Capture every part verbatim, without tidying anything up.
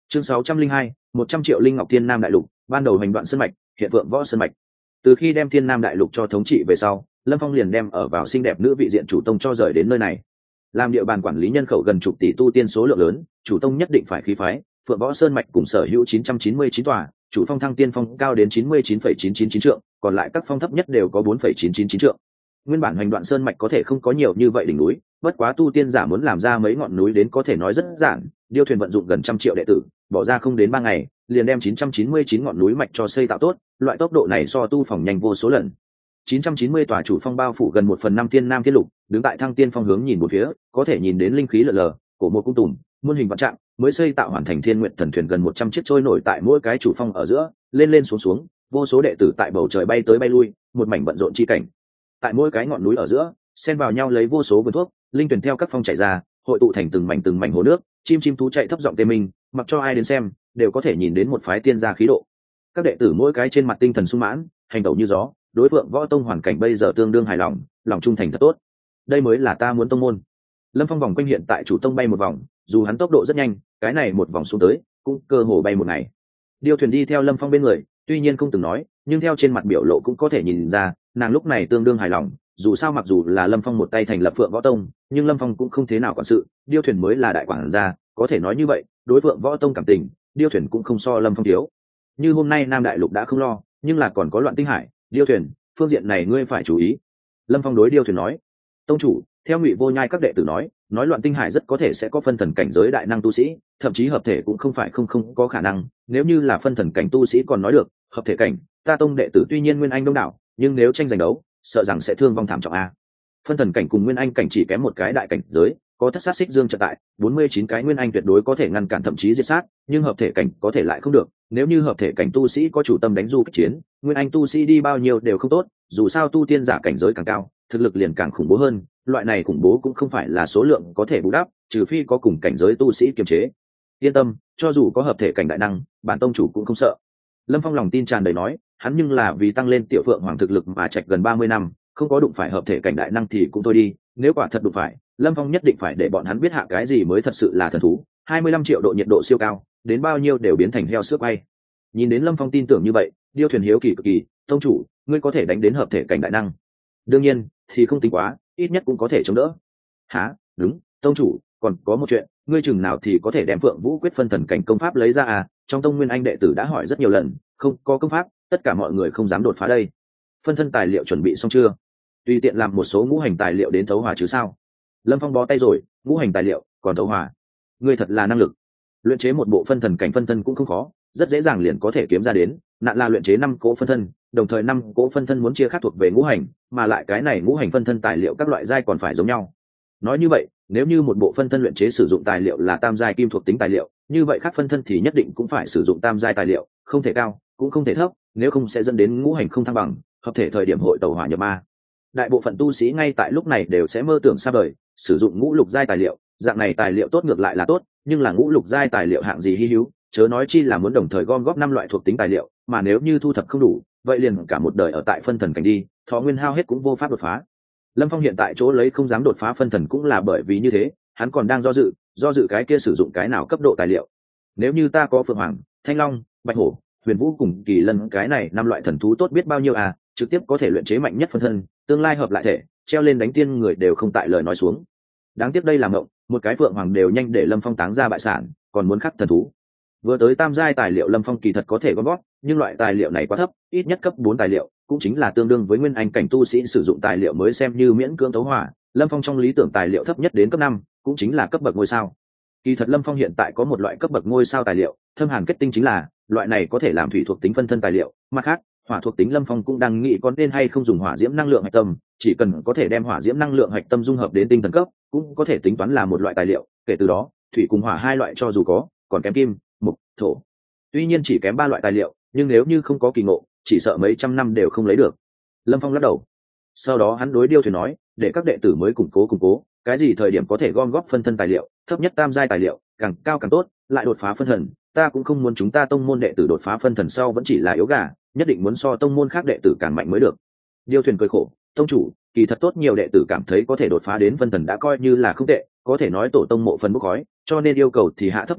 Chương sáu trăm linh hai, một trăm triệu linh ngọc thiên nam đại lục, ban đầu hành đoạn sơn mạch, hiện vượng võ sơn mạch. Từ khi đem thiên nam đại lục cho thống trị về sau, Lâm Phong liền đem ở vào xinh đẹp nữ vị diện chủ tông cho rời đến nơi này. Làm địa bàn quản lý nhân khẩu gần chục tỷ tu tiên số lượng lớn, chủ tông nhất định phải khí phái, phượng võ sơn mạch cùng sở hữu chín trăm chín mươi chín tòa, chủ phong thăng tiên phong cao đến chín mươi chín phẩy chín chín chín trượng, còn lại các phong thấp nhất đều có bốn phẩy chín chín chín trượng. Nguyên bản hành đoạn sơn mạch có thể không có nhiều như vậy đỉnh núi, bất quá tu tiên giả muốn làm ra mấy ngọn núi đến có thể nói rất giản, điêu thuyền vận dụng gần trăm triệu đệ tử, bỏ ra không đến ba ngày, liền đem chín trăm chín mươi chín ngọn núi mạch cho xây tạo tốt, loại tốc độ này so tu phòng nhanh vô số lần. chín trăm chín mươi tòa chủ phong bao phủ gần một phần năm thiên nam thiên lục, đứng tại thăng tiên phong hướng nhìn một phía, có thể nhìn đến linh khí lờ lờ, cổ một cung tùng, muôn hình vạn trạng, mới xây tạo hoàn thành thiên nguyện thần thuyền gần một trăm chiếc trôi nổi tại mỗi cái chủ phong ở giữa, lên lên xuống xuống, vô số đệ tử tại bầu trời bay tới bay lui, một mảnh bận rộn chi cảnh. Tại mỗi cái ngọn núi ở giữa, xen vào nhau lấy vô số vườn thuốc, linh tuyển theo các phong chảy ra, hội tụ thành từng mảnh từng mảnh hồ nước, chim chim thú chạy thấp giọng tê minh, mặc cho ai đến xem, đều có thể nhìn đến một phái tiên gia khí độ. Các đệ tử mỗi cái trên mặt tinh thần sung mãn, hành động như gió, đối phượng võ tông hoàn cảnh bây giờ tương đương hài lòng, lòng trung thành thật tốt. Đây mới là ta muốn tông môn. Lâm Phong vòng quanh hiện tại chủ tông bay một vòng, dù hắn tốc độ rất nhanh, cái này một vòng xuống tới, cũng cơ hồ bay một ngày. Điêu thuyền đi theo Lâm Phong bên người, tuy nhiên không từng nói, nhưng theo trên mặt biểu lộ cũng có thể nhìn ra, nàng lúc này tương đương hài lòng. Dù sao mặc dù là Lâm Phong một tay thành lập phượng võ tông, nhưng Lâm Phong cũng không thế nào quản sự, điêu thuyền mới là đại quản gia, có thể nói như vậy, đối phượng võ tông cảm tình, điêu thuyền cũng không so Lâm Phong thiếu. Như hôm nay Nam Đại Lục đã không lo, nhưng là còn có loạn tinh hải, điêu thuyền, phương diện này ngươi phải chú ý. Lâm Phong đối điêu thuyền nói. Tông chủ, theo Ngụy Vô Nhai các đệ tử nói, nói loạn tinh hải rất có thể sẽ có phân thần cảnh giới đại năng tu sĩ, thậm chí hợp thể cũng không phải không không có khả năng. Nếu như là phân thần cảnh tu sĩ còn nói được, hợp thể cảnh, ta tông đệ tử tuy nhiên nguyên anh đông đảo, nhưng nếu tranh giành đấu, sợ rằng sẽ thương vong thảm trọng a. Phân thần cảnh cùng nguyên anh cảnh chỉ kém một cái đại cảnh giới, có thất sát xích dương trợ tại, bốn mươi chín cái nguyên anh tuyệt đối có thể ngăn cản thậm chí diệt sát, nhưng hợp thể cảnh có thể lại không được. Nếu như hợp thể cảnh tu sĩ có chủ tâm đánh du kích chiến, nguyên anh tu sĩ đi bao nhiêu đều không tốt, dù sao tu tiên giả cảnh giới càng cao, thực lực liền càng khủng bố hơn, loại này khủng bố cũng không phải là số lượng có thể bù đắp, trừ phi có cùng cảnh giới tu sĩ kiềm chế. Yên tâm, cho dù có hợp thể cảnh đại năng, bản tông chủ cũng không sợ. Lâm Phong lòng tin tràn đầy nói, hắn nhưng là vì tăng lên tiểu phượng hoàng thực lực mà trạch gần ba mươi năm, không có đụng phải hợp thể cảnh đại năng thì cũng thôi đi, nếu quả thật đụng phải, Lâm Phong nhất định phải để bọn hắn biết hạ cái gì mới thật sự là thần thú. hai mươi lăm triệu độ nhiệt độ siêu cao, đến bao nhiêu đều biến thành heo sữa quay. Nhìn đến Lâm Phong tin tưởng như vậy, điêu thuyền hiếu kỳ cực kỳ, tông chủ, ngươi có thể đánh đến hợp thể cảnh đại năng? Đương nhiên, thì không tính quá, ít nhất cũng có thể chống đỡ. Hả? Đúng, tông chủ, còn có một chuyện, ngươi chừng nào thì có thể đem Phượng Vũ quyết phân thần cảnh công pháp lấy ra à? Trong tông nguyên anh đệ tử đã hỏi rất nhiều lần, không có công pháp, tất cả mọi người không dám đột phá đây. Phân thân tài liệu chuẩn bị xong chưa? Tùy tiện làm một số ngũ hành tài liệu đến thấu hòa chứ sao? Lâm Phong bó tay rồi, ngũ hành tài liệu, còn thấu hòa? Ngươi thật là năng lực. Luyện chế một bộ phân thần cảnh phân thân cũng không khó, rất dễ dàng liền có thể kiếm ra đến. Nạn là luyện chế năm cỗ phân thân, đồng thời năm cỗ phân thân muốn chia khác thuộc về ngũ hành, mà lại cái này ngũ hành phân thân tài liệu các loại giai còn phải giống nhau. Nói như vậy, nếu như một bộ phân thân luyện chế sử dụng tài liệu là tam giai kim thuộc tính tài liệu, như vậy khác phân thân thì nhất định cũng phải sử dụng tam giai tài liệu, không thể cao, cũng không thể thấp, nếu không sẽ dẫn đến ngũ hành không thăng bằng, hợp thể thời điểm hội tẩu hỏa nhập ma. Đại bộ phận tu sĩ ngay tại lúc này đều sẽ mơ tưởng xa vời, sử dụng ngũ lục giai tài liệu, dạng này tài liệu tốt ngược lại là tốt, nhưng là ngũ lục giai tài liệu hạng gì hi hữu, chớ nói chi là muốn đồng thời gom góp năm loại thuộc tính tài liệu, mà nếu như thu thập không đủ, vậy liền cả một đời ở tại phân thần cảnh đi, thọ nguyên hao hết cũng vô pháp đột phá. Lâm Phong hiện tại chỗ lấy không dám đột phá phân thần cũng là bởi vì như thế, hắn còn đang do dự, do dự cái kia sử dụng cái nào cấp độ tài liệu. Nếu như ta có Phượng Hoàng, Thanh Long, Bạch Hổ, Huyền Vũ cùng Kỳ Lân cái này năm loại thần thú tốt biết bao nhiêu à, trực tiếp có thể luyện chế mạnh nhất phân thân, tương lai hợp lại thể, treo lên đánh tiên người đều không tại lời nói xuống. Đáng tiếc đây là mộng, một cái Phượng Hoàng đều nhanh để Lâm Phong táng ra bại sản, còn muốn khắc thần thú. Vừa tới tam giai tài liệu Lâm Phong kỳ thật có thể gom góp, nhưng loại tài liệu này quá thấp, ít nhất cấp bốn tài liệu, cũng chính là tương đương với nguyên anh cảnh tu sĩ sử dụng tài liệu mới xem như miễn cưỡng tấu hỏa. Lâm Phong trong lý tưởng tài liệu thấp nhất đến cấp năm, cũng chính là cấp bậc ngôi sao. Kỳ thật Lâm Phong hiện tại có một loại cấp bậc ngôi sao tài liệu, thâm hàn kết tinh chính là loại này có thể làm thủy thuộc tính phân thân tài liệu, mặt khác, hỏa thuộc tính Lâm Phong cũng đang nghĩ có nên hay không dùng hỏa diễm năng lượng hạch tâm, chỉ cần có thể đem hỏa diễm năng lượng hạch tâm dung hợp đến tinh thần cấp, cũng có thể tính toán là một loại tài liệu, kể từ đó, thủy cùng hỏa hai loại cho dù có, còn kém kim, mộc, thổ. Tuy nhiên chỉ kém ba loại tài liệu, nhưng nếu như không có kỳ ngộ, chỉ sợ mấy trăm năm đều không lấy được. Lâm Phong lắc đầu. Sau đó hắn đối điêu thuyền nói, để các đệ tử mới củng cố củng cố, cái gì thời điểm có thể gom góp phân thân tài liệu, thấp nhất tam giai tài liệu, càng cao càng tốt, lại đột phá phân thần, ta cũng không muốn chúng ta tông môn đệ tử đột phá phân thần sau vẫn chỉ là yếu gà, nhất định muốn so tông môn khác đệ tử càng mạnh mới được. Điêu thuyền cười khổ, tông chủ, kỳ thật tốt nhiều đệ tử cảm thấy có thể đột phá đến phân thần đã coi như là không tệ, có thể nói tổ tông mộ phần bốc khói, cho nên yêu cầu thì hạ thấp điểm đi,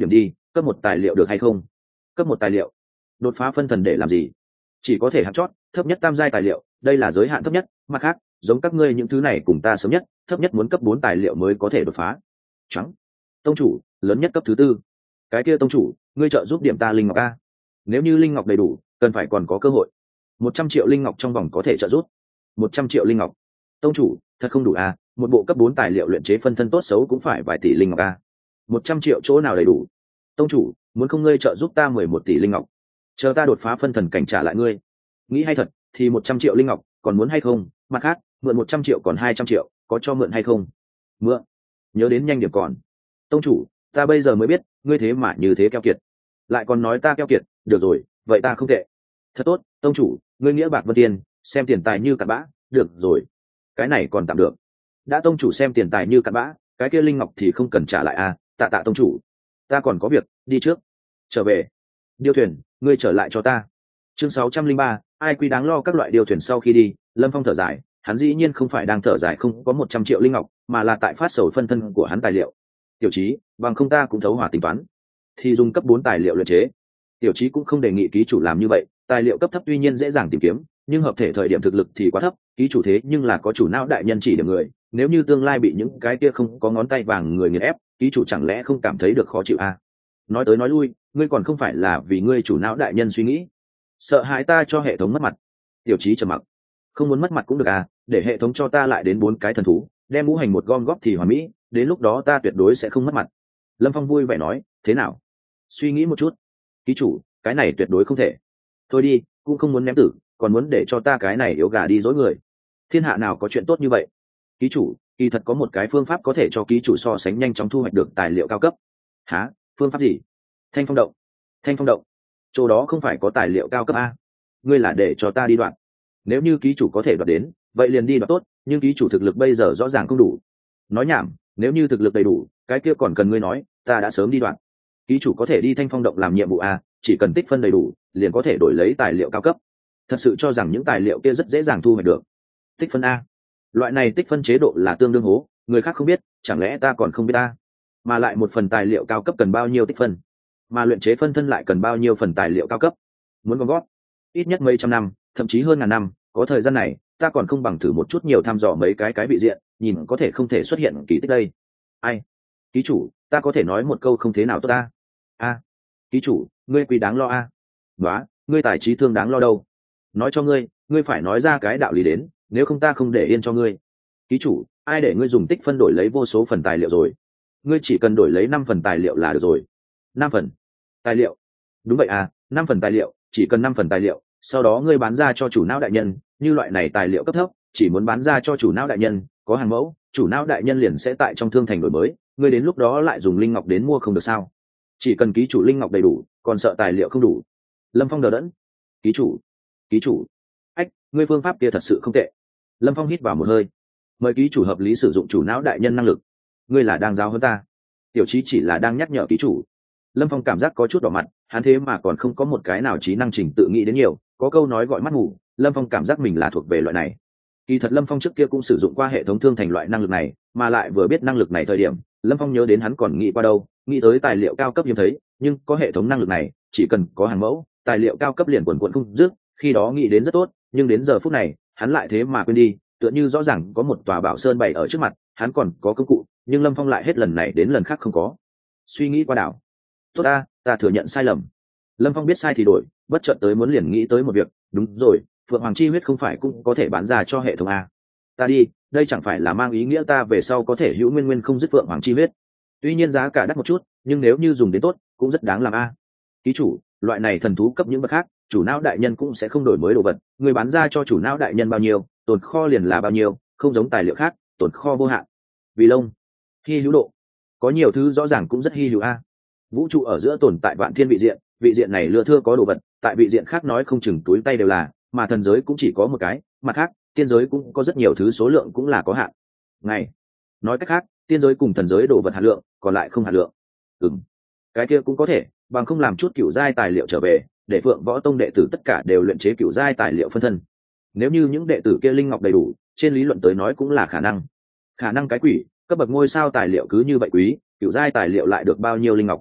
cấp một tài liệu được hay không? Cấp một tài liệu đột phá phân thần để làm gì? Chỉ có thể hạng chót, thấp nhất tam giai tài liệu, đây là giới hạn thấp nhất. Mặt khác, giống các ngươi những thứ này cùng ta sớm nhất, thấp nhất muốn cấp bốn tài liệu mới có thể đột phá. Trắng. Tông chủ, lớn nhất cấp thứ tư. Cái kia tông chủ, ngươi trợ giúp điểm ta linh ngọc a. Nếu như linh ngọc đầy đủ, cần phải còn có cơ hội. Một trăm triệu linh ngọc trong vòng có thể trợ giúp. Một trăm triệu linh ngọc. Tông chủ, thật không đủ a, một bộ cấp bốn tài liệu luyện chế phân thân tốt xấu cũng phải vài tỷ linh ngọc a. Một trăm triệu chỗ nào đầy đủ? Tông chủ, muốn không ngươi trợ giúp ta mười một tỷ linh ngọc, chờ ta đột phá phân thần cảnh trả lại ngươi. Nghĩ hay thật thì một trăm triệu linh ngọc, còn muốn hay không? Mặt khác, mượn một trăm triệu còn hai trăm triệu, có cho mượn hay không? Mượn. Nhớ đến nhanh điểm còn. Tông chủ, ta bây giờ mới biết ngươi thế mà như thế keo kiệt, lại còn nói ta keo kiệt. Được rồi, vậy ta không tệ. Thật tốt, tông chủ, ngươi nghĩa bạc vân tiền, xem tiền tài như cặn bã. Được rồi, cái này còn tạm được. Đã tông chủ xem tiền tài như cặn bã, cái kia linh ngọc thì không cần trả lại à? Tạ tạ tông chủ, ta còn có việc, đi trước. Trở về. Điêu thuyền, ngươi trở lại cho ta. Chương sáu trăm linh ba, ai quy đáng lo các loại điêu thuyền. Sau khi đi, Lâm Phong thở dài, hắn dĩ nhiên không phải đang thở dài không có một trăm triệu linh ngọc, mà là tại phát sầu phân thân của hắn tài liệu. Tiểu Chí, bằng không ta cũng thấu hỏa tính toán, thì dùng cấp bốn tài liệu luyện chế. Tiểu Chí cũng không đề nghị ký chủ làm như vậy, tài liệu cấp thấp tuy nhiên dễ dàng tìm kiếm, nhưng hợp thể thời điểm thực lực thì quá thấp, ký chủ thế nhưng là có chủ não đại nhân chỉ điểm người, nếu như tương lai bị những cái kia không có ngón tay vàng người nghiền ép, ký chủ chẳng lẽ không cảm thấy được khó chịu à? Nói tới nói lui, ngươi còn không phải là vì ngươi chủ não đại nhân suy nghĩ, sợ hãi ta cho hệ thống mất mặt. Tiểu Chí trầm mặc. Không muốn mất mặt cũng được à, để hệ thống cho ta lại đến bốn cái thần thú, đem ngũ hành một gom góp thì hoàn mỹ, đến lúc đó ta tuyệt đối sẽ không mất mặt. Lâm Phong vui vẻ nói. Thế nào? Suy nghĩ một chút. Ký chủ, cái này tuyệt đối không thể. Thôi đi, cũng không muốn ném tử, còn muốn để cho ta cái này yếu gà đi dối người. Thiên hạ nào có chuyện tốt như vậy. Ký chủ, kỳ thật có một cái phương pháp có thể cho ký chủ so sánh nhanh chóng thu hoạch được tài liệu cao cấp. Hả? Phương pháp gì? Thanh phong động. Thanh phong động? Chỗ đó không phải có tài liệu cao cấp a? Ngươi là để cho ta đi đoạn. Nếu như ký chủ có thể đoạt đến, vậy liền đi đoạt tốt, nhưng ký chủ thực lực bây giờ rõ ràng không đủ. Nói nhảm, nếu như thực lực đầy đủ, cái kia còn cần ngươi nói, ta đã sớm đi đoạn. Ký chủ có thể đi thanh phong động làm nhiệm vụ a, chỉ cần tích phân đầy đủ, liền có thể đổi lấy tài liệu cao cấp. Thật sự cho rằng những tài liệu kia rất dễ dàng thu hoạch được. Tích phân a? Loại này tích phân chế độ là tương đương hố, người khác không biết, chẳng lẽ ta còn không biết ta? Mà lại một phần tài liệu cao cấp cần bao nhiêu tích phân? Mà luyện chế phân thân lại cần bao nhiêu phần tài liệu cao cấp? Muốn gom góp ít nhất mấy trăm năm, thậm chí hơn ngàn năm, có thời gian này, ta còn không bằng thử một chút nhiều thăm dò mấy cái cái vị diện, nhìn có thể không thể xuất hiện kỳ tích đây. Ai? Ký chủ, ta có thể nói một câu không thế nào tốt ta? A, ký chủ, ngươi quý đáng lo a. Nóa, ngươi tài trí thương đáng lo đâu? Nói cho ngươi, ngươi phải nói ra cái đạo lý đến, nếu không ta không để yên cho ngươi. Ký chủ, ai để ngươi dùng tích phân đổi lấy vô số phần tài liệu rồi? Ngươi chỉ cần đổi lấy năm phần tài liệu là được rồi. Năm phần tài liệu? Đúng vậy à, năm phần tài liệu, chỉ cần năm phần tài liệu, sau đó ngươi bán ra cho chủ não đại nhân, như loại này tài liệu cấp thấp, chỉ muốn bán ra cho chủ não đại nhân, có hàng mẫu, chủ não đại nhân liền sẽ tại trong thương thành đổi mới, ngươi đến lúc đó lại dùng linh ngọc đến mua không được sao? Chỉ cần ký chủ linh ngọc đầy đủ, còn sợ tài liệu không đủ? Lâm Phong đờ đẫn. Ký chủ, ký chủ, ách, ngươi phương pháp kia thật sự không tệ. Lâm Phong hít vào một hơi. Mời ký chủ hợp lý sử dụng chủ não đại nhân năng lực. Ngươi là đang giáo hơn ta. Tiểu Chí chỉ là đang nhắc nhở ký chủ. Lâm Phong cảm giác có chút đỏ mặt, hắn thế mà còn không có một cái nào trí năng trình tự nghĩ đến nhiều, có câu nói gọi mắt ngủ, Lâm Phong cảm giác mình là thuộc về loại này. Kỳ thật Lâm Phong trước kia cũng sử dụng qua hệ thống thương thành loại năng lực này, mà lại vừa biết năng lực này thời điểm, Lâm Phong nhớ đến hắn còn nghĩ qua đâu, nghĩ tới tài liệu cao cấp hiếm thấy, nhưng có hệ thống năng lực này, chỉ cần có hàng mẫu, tài liệu cao cấp liền quần quần không dứt, khi đó nghĩ đến rất tốt, nhưng đến giờ phút này, hắn lại thế mà quên đi, tựa như rõ ràng có một tòa bảo sơn bày ở trước mặt, hắn còn có công cụ, nhưng Lâm Phong lại hết lần này đến lần khác không có. Suy nghĩ qua đảo. Tốt ta, ta thừa nhận sai lầm. Lâm Phong biết sai thì đổi, bất chợt tới muốn liền nghĩ tới một việc, đúng rồi, Phượng Hoàng chi huyết không phải cũng có thể bán ra cho hệ thống a? Ta đi, đây chẳng phải là mang ý nghĩa ta về sau có thể hữu nguyên nguyên không dứt Phượng Hoàng chi huyết. Tuy nhiên giá cả đắt một chút, nhưng nếu như dùng đến tốt, cũng rất đáng làm a. Ký chủ, loại này thần thú cấp những bậc khác, chủ não đại nhân cũng sẽ không đổi mới đồ vật, người bán ra cho chủ não đại nhân bao nhiêu, tồn kho liền là bao nhiêu, không giống tài liệu khác, tồn kho vô hạn. Vì lông, hy hữu độ, có nhiều thứ rõ ràng cũng rất hy hữu a. Vũ trụ ở giữa tồn tại vạn thiên vị diện, vị diện này lưa thưa có đồ vật, tại vị diện khác nói không chừng túi tay đều là, mà thần giới cũng chỉ có một cái, mặt khác, tiên giới cũng có rất nhiều thứ số lượng cũng là có hạn. Này, nói cách khác, tiên giới cùng thần giới đồ vật hạt lượng, còn lại không hạt lượng. Ừm, cái kia cũng có thể, bằng không làm chút cửu giai tài liệu trở về, để Phượng Võ Tông đệ tử tất cả đều luyện chế cửu giai tài liệu phân thân. Nếu như những đệ tử kia linh ngọc đầy đủ, trên lý luận tới nói cũng là khả năng. Khả năng cái quỷ, cấp bậc ngôi sao tài liệu cứ như vậy quý, cửu giai tài liệu lại được bao nhiêu linh ngọc?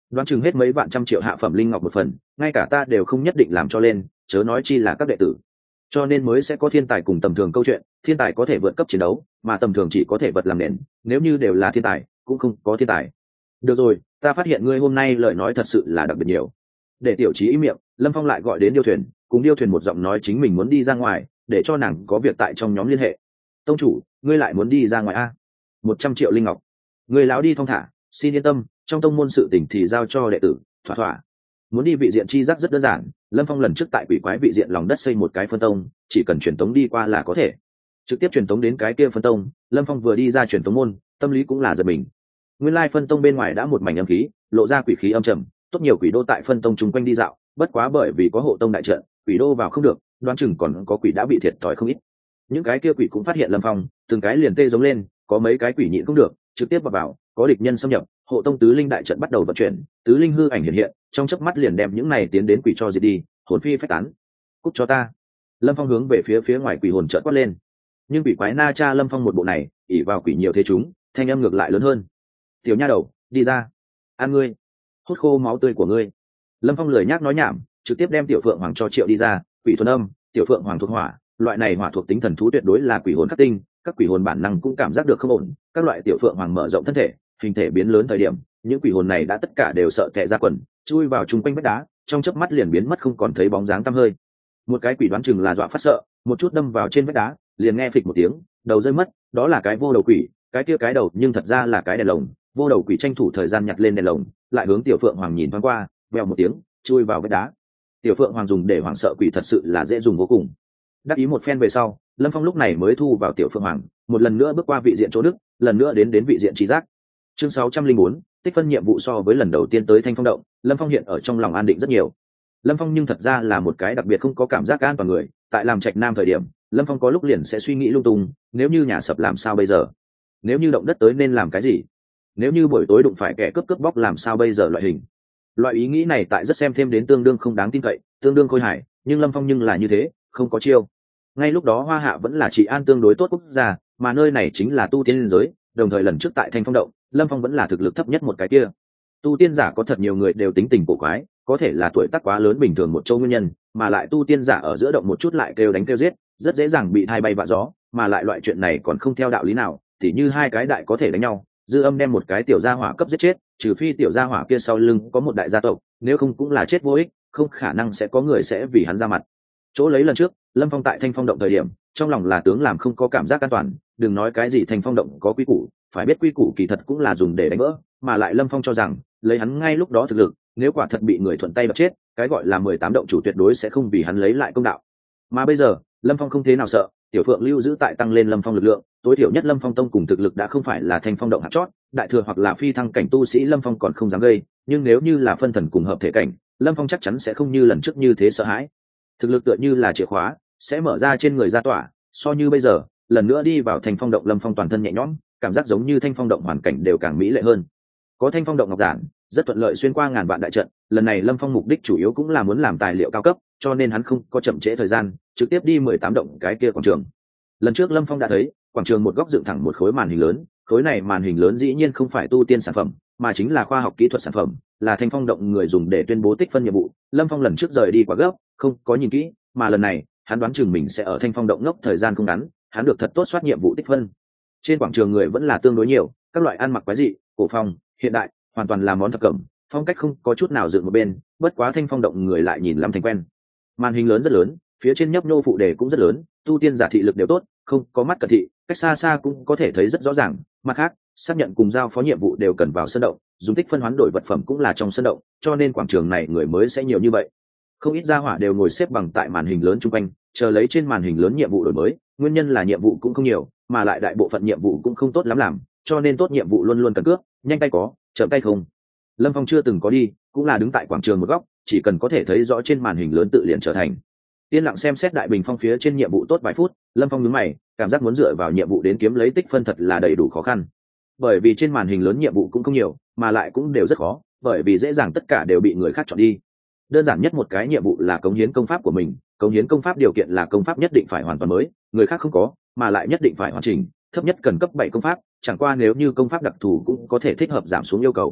đoán chừng hết mấy vạn trăm triệu hạ phẩm linh ngọc một phần, ngay cả ta đều không nhất định làm cho lên, chớ nói chi là các đệ tử. Cho nên mới sẽ có thiên tài cùng tầm thường câu chuyện, thiên tài có thể vượt cấp chiến đấu, mà tầm thường chỉ có thể vật làm nền, nếu như đều là thiên tài cũng không có thiên tài. Được rồi, ta phát hiện ngươi hôm nay lời nói thật sự là đặc biệt nhiều. Để tiểu trí ý miệng, Lâm Phong lại gọi đến điêu thuyền, cùng điêu thuyền một giọng nói chính mình muốn đi ra ngoài, để cho nàng có việc tại trong nhóm liên hệ. Tông chủ, ngươi lại muốn đi ra ngoài a? Một trăm triệu linh ngọc. Ngươi lão đi thong thả, xin yên tâm, trong tông môn sự tình thì giao cho đệ tử, thỏa thỏa. Muốn đi vị diện chi giác rất đơn giản, Lâm Phong lần trước tại quỷ quái vị diện lòng đất xây một cái phân tông, chỉ cần truyền tống đi qua là có thể trực tiếp truyền tống đến cái kia phân tông. Lâm Phong vừa đi ra truyền tống môn, tâm lý cũng là giật mình. Nguyên lai phân tông bên ngoài đã một mảnh âm khí, lộ ra quỷ khí âm trầm, tốt nhiều quỷ đô tại phân tông chung quanh đi dạo, bất quá bởi vì có hộ tông đại trận, quỷ đô vào không được, đoán chừng còn có quỷ đã bị thiệt thòi không ít. Những cái kia quỷ cũng phát hiện Lâm Phong, từng cái liền tê giống lên, có mấy cái quỷ nhịn không được, trực tiếp vào vào, có địch nhân xâm nhập, hộ tông tứ linh đại trận bắt đầu vận chuyển, tứ linh hư ảnh hiện hiện, trong chớp mắt liền đem những này tiến đến quỷ cho diệt đi, hồn phi phách tán. Cút cho ta! Lâm Phong hướng về phía phía ngoài quỷ hồn chợt quát lên. Nhưng quỷ quái na cha Lâm Phong một bộ này, ỉ vào quỷ nhiều thế chúng, thanh âm ngược lại lớn hơn. Tiểu nha đầu, đi ra! Ăn ngươi! Hút khô máu tươi của ngươi! Lâm Phong lười nhác nói nhảm, trực tiếp đem tiểu phượng hoàng cho triệu đi ra. Quỷ thuần âm, tiểu phượng hoàng thuộc hỏa, loại này hỏa thuộc tính thần thú tuyệt đối là quỷ hồn khắc tinh, các quỷ hồn bản năng cũng cảm giác được không ổn. Các loại tiểu phượng hoàng mở rộng thân thể, hình thể biến lớn thời điểm, những quỷ hồn này đã tất cả đều sợ tè ra quần, chui vào chung quanh vách đá, trong chớp mắt liền biến mất không còn thấy bóng dáng tăm hơi. Một cái quỷ đoán chừng là dọa phát sợ, một chút đâm vào trên vách đá, liền nghe phịch một tiếng, đầu rơi mất. Đó là cái vô đầu quỷ, cái kia cái đầu nhưng thật ra là cái đèn lồng. Vô đầu quỷ tranh thủ thời gian nhặt lên đèn lồng, lại hướng tiểu phượng hoàng nhìn thoáng qua, vèo một tiếng, chui vào vách đá. Tiểu phượng hoàng dùng để hoảng sợ quỷ thật sự là dễ dùng vô cùng. Đắc ý một phen về sau, Lâm Phong lúc này mới thu vào tiểu phượng hoàng, một lần nữa bước qua vị diện chỗ đức, lần nữa đến đến vị diện trí giác. Chương sáu trăm linh bốn, tích phân nhiệm vụ. So với lần đầu tiên tới Thanh Phong động, Lâm Phong hiện ở trong lòng an định rất nhiều. Lâm Phong nhưng thật ra là một cái đặc biệt không có cảm giác an toàn người, tại làm trạch nam thời điểm, Lâm Phong có lúc liền sẽ suy nghĩ lung tung, nếu như nhà sập làm sao bây giờ? Nếu như động đất tới nên làm cái gì? Nếu như buổi tối đụng phải kẻ cướp cướp bóc làm sao bây giờ loại hình. Loại ý nghĩ này tại rất xem thêm đến tương đương không đáng tin cậy, tương đương khôi hài, nhưng Lâm Phong nhưng là như thế, không có chiêu. Ngay lúc đó Hoa Hạ vẫn là trị an tương đối tốt quốc gia, mà nơi này chính là tu tiên liên giới, đồng thời lần trước tại Thanh Phong động, Lâm Phong vẫn là thực lực thấp nhất một cái kia. Tu tiên giả có thật nhiều người đều tính tình cổ quái, có thể là tuổi tác quá lớn bình thường một châu nguyên nhân, mà lại tu tiên giả ở giữa động một chút lại kêu đánh kêu giết, rất dễ dàng bị thay bay vạ gió, mà lại loại chuyện này còn không theo đạo lý nào, tỉ như hai cái đại có thể đánh nhau, dư âm đem một cái tiểu gia hỏa cấp giết chết, trừ phi tiểu gia hỏa kia sau lưng có một đại gia tộc, nếu không cũng là chết vô ích, không khả năng sẽ có người sẽ vì hắn ra mặt. Chỗ lấy lần trước, Lâm Phong tại Thanh Phong động thời điểm, trong lòng là tướng làm không có cảm giác an toàn, đừng nói cái gì Thanh Phong động có quy củ, phải biết quy củ kỳ thật cũng là dùng để đánh vỡ, mà lại Lâm Phong cho rằng, lấy hắn ngay lúc đó thực lực, nếu quả thật bị người thuận tay đập chết, cái gọi là mười tám động chủ tuyệt đối sẽ không vì hắn lấy lại công đạo. Mà bây giờ, Lâm Phong không thế nào sợ, tiểu phượng lưu giữ tại tăng lên Lâm Phong lực lượng, tối thiểu nhất Lâm Phong tông cùng thực lực đã không phải là Thanh Phong động hạt chót, đại thừa hoặc là phi thăng cảnh tu sĩ Lâm Phong còn không dám gây, nhưng nếu như là phân thần cùng hợp thể cảnh, Lâm Phong chắc chắn sẽ không như lần trước như thế sợ hãi. Thực lực tựa như là chìa khóa, sẽ mở ra trên người ra tỏa, so như bây giờ, lần nữa đi vào Thanh Phong động Lâm Phong toàn thân nhẹ nhõm, cảm giác giống như Thanh Phong động hoàn cảnh đều càng mỹ lệ hơn. Có Thanh Phong động ngọc giản, rất thuận lợi xuyên qua ngàn vạn đại trận, lần này Lâm Phong mục đích chủ yếu cũng là muốn làm tài liệu cao cấp, cho nên hắn không có chậm trễ thời gian, trực tiếp đi mười tám động cái kia quảng trường. Lần trước Lâm Phong đã thấy, quảng trường một góc dựng thẳng một khối màn hình lớn, khối này màn hình lớn dĩ nhiên không phải tu tiên sản phẩm, mà chính là khoa học kỹ thuật sản phẩm, là Thanh Phong động người dùng để tuyên bố tích phân nhiệm vụ. Lâm Phong lần trước rời đi quá gấp, không có nhìn kỹ, mà lần này, hắn đoán chừng mình sẽ ở Thanh Phong động ngốc thời gian không ngắn, hắn được thật tốt soát nhiệm vụ tích phân. Trên quảng trường người vẫn là tương đối nhiều, các loại ăn mặc quái dị, cổ phong, hiện đại, hoàn toàn là món thập cẩm, phong cách không có chút nào dựng một bên, bất quá Thanh Phong động người lại nhìn lắm thành quen. Màn hình lớn rất lớn, phía trên nhấp nhô phụ đề cũng rất lớn, tu tiên giả thị lực đều tốt, không có mắt cận thị, cách xa xa cũng có thể thấy rất rõ ràng. Mặt khác, xác nhận cùng giao phó nhiệm vụ đều cần vào sân động, dùng tích phân hoán đổi vật phẩm cũng là trong sân động, cho nên quảng trường này người mới sẽ nhiều như vậy. Không ít gia hỏa đều ngồi xếp bằng tại màn hình lớn chung quanh, chờ lấy trên màn hình lớn nhiệm vụ đổi mới, nguyên nhân là nhiệm vụ cũng không nhiều, mà lại đại bộ phận nhiệm vụ cũng không tốt lắm làm, cho nên tốt nhiệm vụ luôn luôn cần cướp, nhanh tay có, chậm tay không. Lâm Phong chưa từng có đi, cũng là đứng tại quảng trường một góc, chỉ cần có thể thấy rõ trên màn hình lớn tự liền trở thành. Yên lặng xem xét đại bình phong phía trên nhiệm vụ tốt vài phút, Lâm Phong nhướng mày, cảm giác muốn dựa vào nhiệm vụ đến kiếm lấy tích phân thật là đầy đủ khó khăn. Bởi vì trên màn hình lớn nhiệm vụ cũng không nhiều, mà lại cũng đều rất khó, bởi vì dễ dàng tất cả đều bị người khác chọn đi. Đơn giản nhất một cái nhiệm vụ là cống hiến công pháp của mình, cống hiến công pháp điều kiện là công pháp nhất định phải hoàn toàn mới, người khác không có, mà lại nhất định phải hoàn chỉnh, thấp nhất cần cấp bảy công pháp, chẳng qua nếu như công pháp đặc thù cũng có thể thích hợp giảm xuống yêu cầu.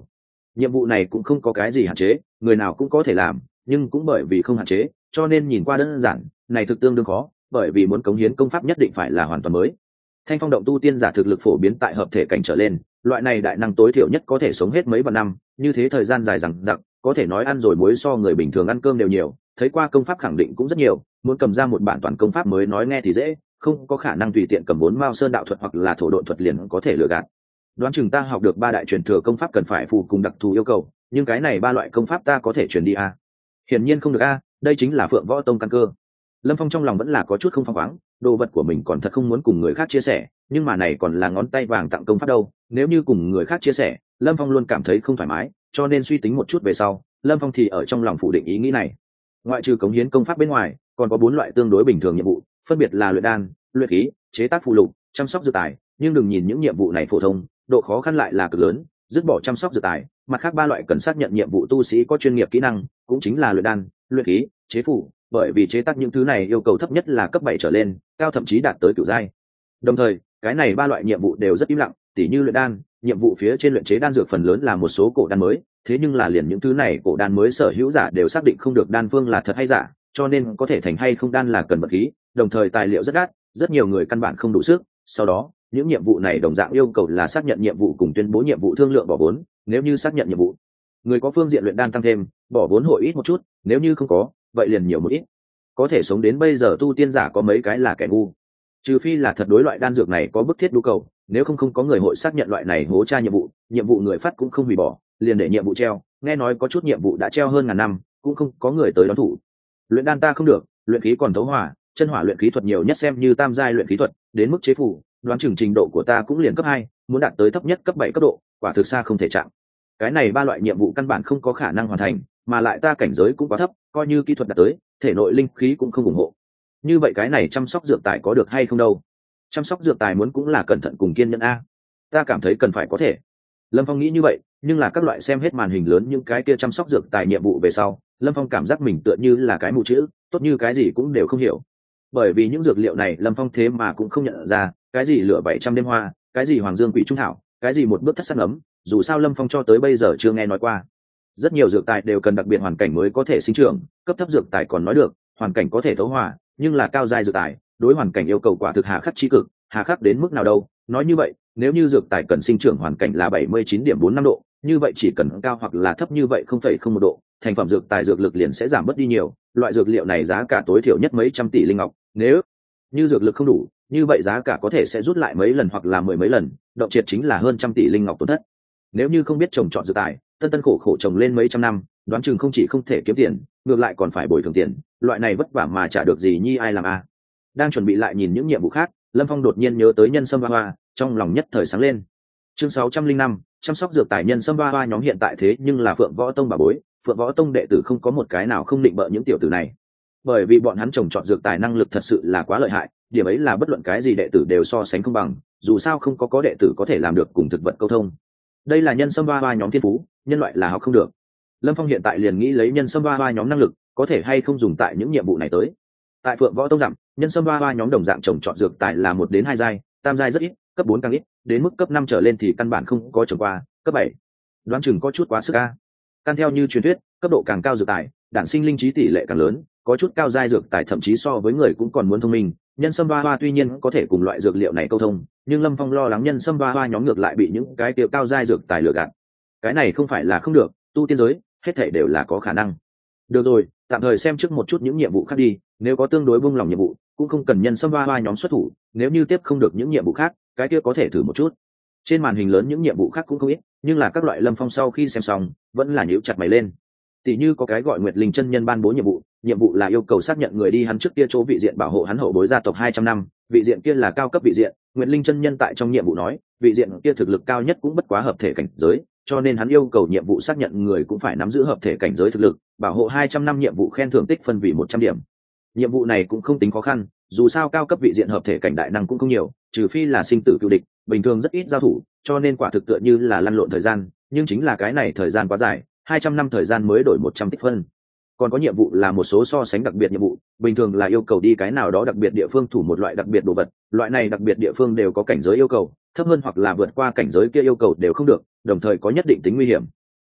Nhiệm vụ này cũng không có cái gì hạn chế, người nào cũng có thể làm, nhưng cũng bởi vì không hạn chế cho nên nhìn qua đơn giản, này thực tương đương khó, bởi vì muốn cống hiến công pháp nhất định phải là hoàn toàn mới. Thanh phong động tu tiên giả thực lực phổ biến tại hợp thể cảnh trở lên, loại này đại năng tối thiểu nhất có thể sống hết mấy vạn năm, như thế thời gian dài dằng dặc, có thể nói ăn rồi muối so người bình thường ăn cơm đều nhiều, thấy qua công pháp khẳng định cũng rất nhiều, muốn cầm ra một bản toàn công pháp mới nói nghe thì dễ, không có khả năng tùy tiện cầm bốn mao sơn đạo thuật hoặc là thổ độn thuật liền có thể lừa gạt. Đoán chừng ta học được ba đại truyền thừa công pháp cần phải phù cùng đặc thù yêu cầu, nhưng cái này ba loại công pháp ta có thể truyền đi à? Hiển nhiên không được a, đây chính là Phượng Võ Tông căn cơ. Lâm Phong trong lòng vẫn là có chút không phăng khoáng, đồ vật của mình còn thật không muốn cùng người khác chia sẻ, nhưng mà này còn là ngón tay vàng tặng công pháp đâu, nếu như cùng người khác chia sẻ, Lâm Phong luôn cảm thấy không thoải mái, cho nên suy tính một chút về sau, Lâm Phong thì ở trong lòng phủ định ý nghĩ này. Ngoại trừ cống hiến công pháp bên ngoài, còn có bốn loại tương đối bình thường nhiệm vụ, phân biệt là luyện đan, luyện khí, chế tác phù lục, chăm sóc dược tài, nhưng đừng nhìn những nhiệm vụ này phổ thông, độ khó khăn lại là cực lớn, dứt bỏ chăm sóc dược tài, mặt khác ba loại cần xác nhận nhiệm vụ tu sĩ có chuyên nghiệp kỹ năng, cũng chính là luyện đan, luyện khí, chế phù, bởi vì chế tác những thứ này yêu cầu thấp nhất là cấp bảy trở lên, cao thậm chí đạt tới cửu giai. Đồng thời, cái này ba loại nhiệm vụ đều rất im lặng, tỉ như luyện đan, nhiệm vụ phía trên luyện chế đan dược phần lớn là một số cổ đan mới, thế nhưng là liền những thứ này cổ đan mới sở hữu giả đều xác định không được đan phương là thật hay giả, cho nên có thể thành hay không đan là cần vật khí, đồng thời tài liệu rất đắt, rất nhiều người căn bản không đủ sức. Sau đó, những nhiệm vụ này đồng dạng yêu cầu là xác nhận nhiệm vụ cùng tuyên bố nhiệm vụ thương lượng bỏ vốn, nếu như xác nhận nhiệm vụ, người có phương diện luyện đan tăng thêm, bỏ vốn hội ít một chút, nếu như không có, vậy liền nhiều một ít. Có thể sống đến bây giờ tu tiên giả có mấy cái là kẻ ngu, trừ phi là thật đối loại đan dược này có bức thiết nhu cầu, nếu không không có người hội xác nhận loại này hố tra nhiệm vụ, nhiệm vụ người phát cũng không hủy bỏ, liền để nhiệm vụ treo, nghe nói có chút nhiệm vụ đã treo hơn ngàn năm, cũng không có người tới đón thủ. Luyện đan ta không được, luyện khí còn thấu hỏa, chân hỏa luyện khí thuật nhiều nhất xem như tam giai luyện khí thuật, đến mức chế phù, đoán chừng trình độ của ta cũng liền cấp hai, muốn đạt tới thấp nhất cấp bảy cấp độ, quả thực xa không thể chạm. Cái này ba loại nhiệm vụ căn bản không có khả năng hoàn thành, mà lại ta cảnh giới cũng quá thấp, coi như kỹ thuật đạt tới, thể nội linh khí cũng không ủng hộ. Như vậy cái này chăm sóc dược tài có được hay không đâu? Chăm sóc dược tài muốn cũng là cẩn thận cùng kiên nhẫn a. Ta cảm thấy cần phải có thể. Lâm Phong nghĩ như vậy, nhưng là các loại xem hết màn hình lớn những cái kia chăm sóc dược tài nhiệm vụ về sau, Lâm Phong cảm giác mình tựa như là cái mù chữ, tốt như cái gì cũng đều không hiểu. Bởi vì những dược liệu này Lâm Phong thế mà cũng không nhận ra, cái gì lửa bảy trăm đêm hoa, cái gì hoàng dương quỷ trung thảo, cái gì một bước thất sắc ấm, dù sao Lâm Phong cho tới bây giờ chưa nghe nói qua. Rất nhiều dược tài đều cần đặc biệt hoàn cảnh mới có thể sinh trưởng, cấp thấp dược tài còn nói được, hoàn cảnh có thể thấu hòa, nhưng là cao giai dược tài, đối hoàn cảnh yêu cầu quả thực hà khắc chi cực, hà khắc đến mức nào đâu? Nói như vậy, nếu như dược tài cần sinh trưởng hoàn cảnh là bảy mươi chín điểm bốn năm độ, như vậy chỉ cần cao hoặc là thấp như vậy không phẩy không một độ, thành phẩm dược tài dược lực liền sẽ giảm bớt đi nhiều, loại dược liệu này giá cả tối thiểu nhất mấy trăm tỷ linh ngọc, nếu như dược lực không đủ, như vậy giá cả có thể sẽ rút lại mấy lần hoặc là mười mấy lần, động triệt chính là hơn trăm tỷ linh ngọc tổn thất. Nếu như không biết trồng trọt dược tài, tân tân khổ khổ trồng lên mấy trăm năm, đoán chừng không chỉ không thể kiếm tiền, ngược lại còn phải bồi thường tiền, loại này vất vả mà trả được gì nhi ai làm a. Đang chuẩn bị lại nhìn những nhiệm vụ khác, Lâm Phong đột nhiên nhớ tới nhân sâm hoa hoa, trong lòng nhất thời sáng lên. Chương sáu trăm linh năm, chăm sóc dược tài nhân sâm hoa hoa nhóm hiện tại thế nhưng là Phượng Võ Tông bà bối, Phượng Võ Tông đệ tử không có một cái nào không định bợ những tiểu tử này. Bởi vì bọn hắn trồng trọt dược tài năng lực thật sự là quá lợi hại, điểm ấy là bất luận cái gì đệ tử đều so sánh không bằng, dù sao không có có đệ tử có thể làm được cùng thực vật câu thông. Đây là nhân sâm hoa hoa nhóm thiên phú, nhân loại là học không được. Lâm Phong hiện tại liền nghĩ lấy nhân sâm hoa hoa nhóm năng lực, có thể hay không dùng tại những nhiệm vụ này tới. Tại Phượng Võ Tông dặm, nhân sâm hoa hoa nhóm đồng dạng trồng trọt dược tài là một đến hai giai, tam giai rất ít, cấp bốn càng ít, đến mức cấp năm trở lên thì căn bản không có trồng qua, cấp bảy đoán chừng có chút quá sức a. Căn theo như truyền thuyết, cấp độ càng cao dược tài, đản sinh linh trí tỷ lệ càng lớn, có chút cao giai dược tài thậm chí so với người cũng còn muốn thông minh. Nhân sâm hoa hoa tuy nhiên có thể cùng loại dược liệu này câu thông, nhưng Lâm Phong lo lắng nhân sâm hoa hoa nhóm ngược lại bị những cái tiêu cao giai dược tài lừa gạt. Cái này không phải là không được, tu tiên giới hết thảy đều là có khả năng. Được rồi, tạm thời xem trước một chút những nhiệm vụ khác đi, nếu có tương đối buông lòng nhiệm vụ, cũng không cần nhân sâm hoa hoa nhóm xuất thủ, nếu như tiếp không được những nhiệm vụ khác, cái kia có thể thử một chút. Trên màn hình lớn những nhiệm vụ khác cũng không ít, nhưng là các loại Lâm Phong sau khi xem xong, vẫn là nhíu chặt mày lên. Tỷ như có cái gọi Nguyệt Linh chân nhân ban bố nhiệm vụ, nhiệm vụ là yêu cầu xác nhận người đi hắn trước kia chỗ vị diện bảo hộ hắn hậu bối gia tộc hai trăm năm, vị diện kia là cao cấp vị diện, Nguyệt Linh chân nhân tại trong nhiệm vụ nói, vị diện kia thực lực cao nhất cũng bất quá hợp thể cảnh giới, cho nên hắn yêu cầu nhiệm vụ xác nhận người cũng phải nắm giữ hợp thể cảnh giới thực lực, bảo hộ hai trăm năm nhiệm vụ khen thưởng tích phân vì một trăm điểm. Nhiệm vụ này cũng không tính khó khăn, dù sao cao cấp vị diện hợp thể cảnh đại năng cũng không nhiều, trừ phi là sinh tử cựu địch, bình thường rất ít giao thủ, cho nên quả thực tựa như là lăn lộn thời gian, nhưng chính là cái này thời gian quá dài, hai trăm năm thời gian mới đổi một trăm tích phân. Còn có nhiệm vụ là một số so sánh đặc biệt nhiệm vụ, bình thường là yêu cầu đi cái nào đó đặc biệt địa phương thủ một loại đặc biệt đồ vật, loại này đặc biệt địa phương đều có cảnh giới yêu cầu, thấp hơn hoặc là vượt qua cảnh giới kia yêu cầu đều không được, đồng thời có nhất định tính nguy hiểm.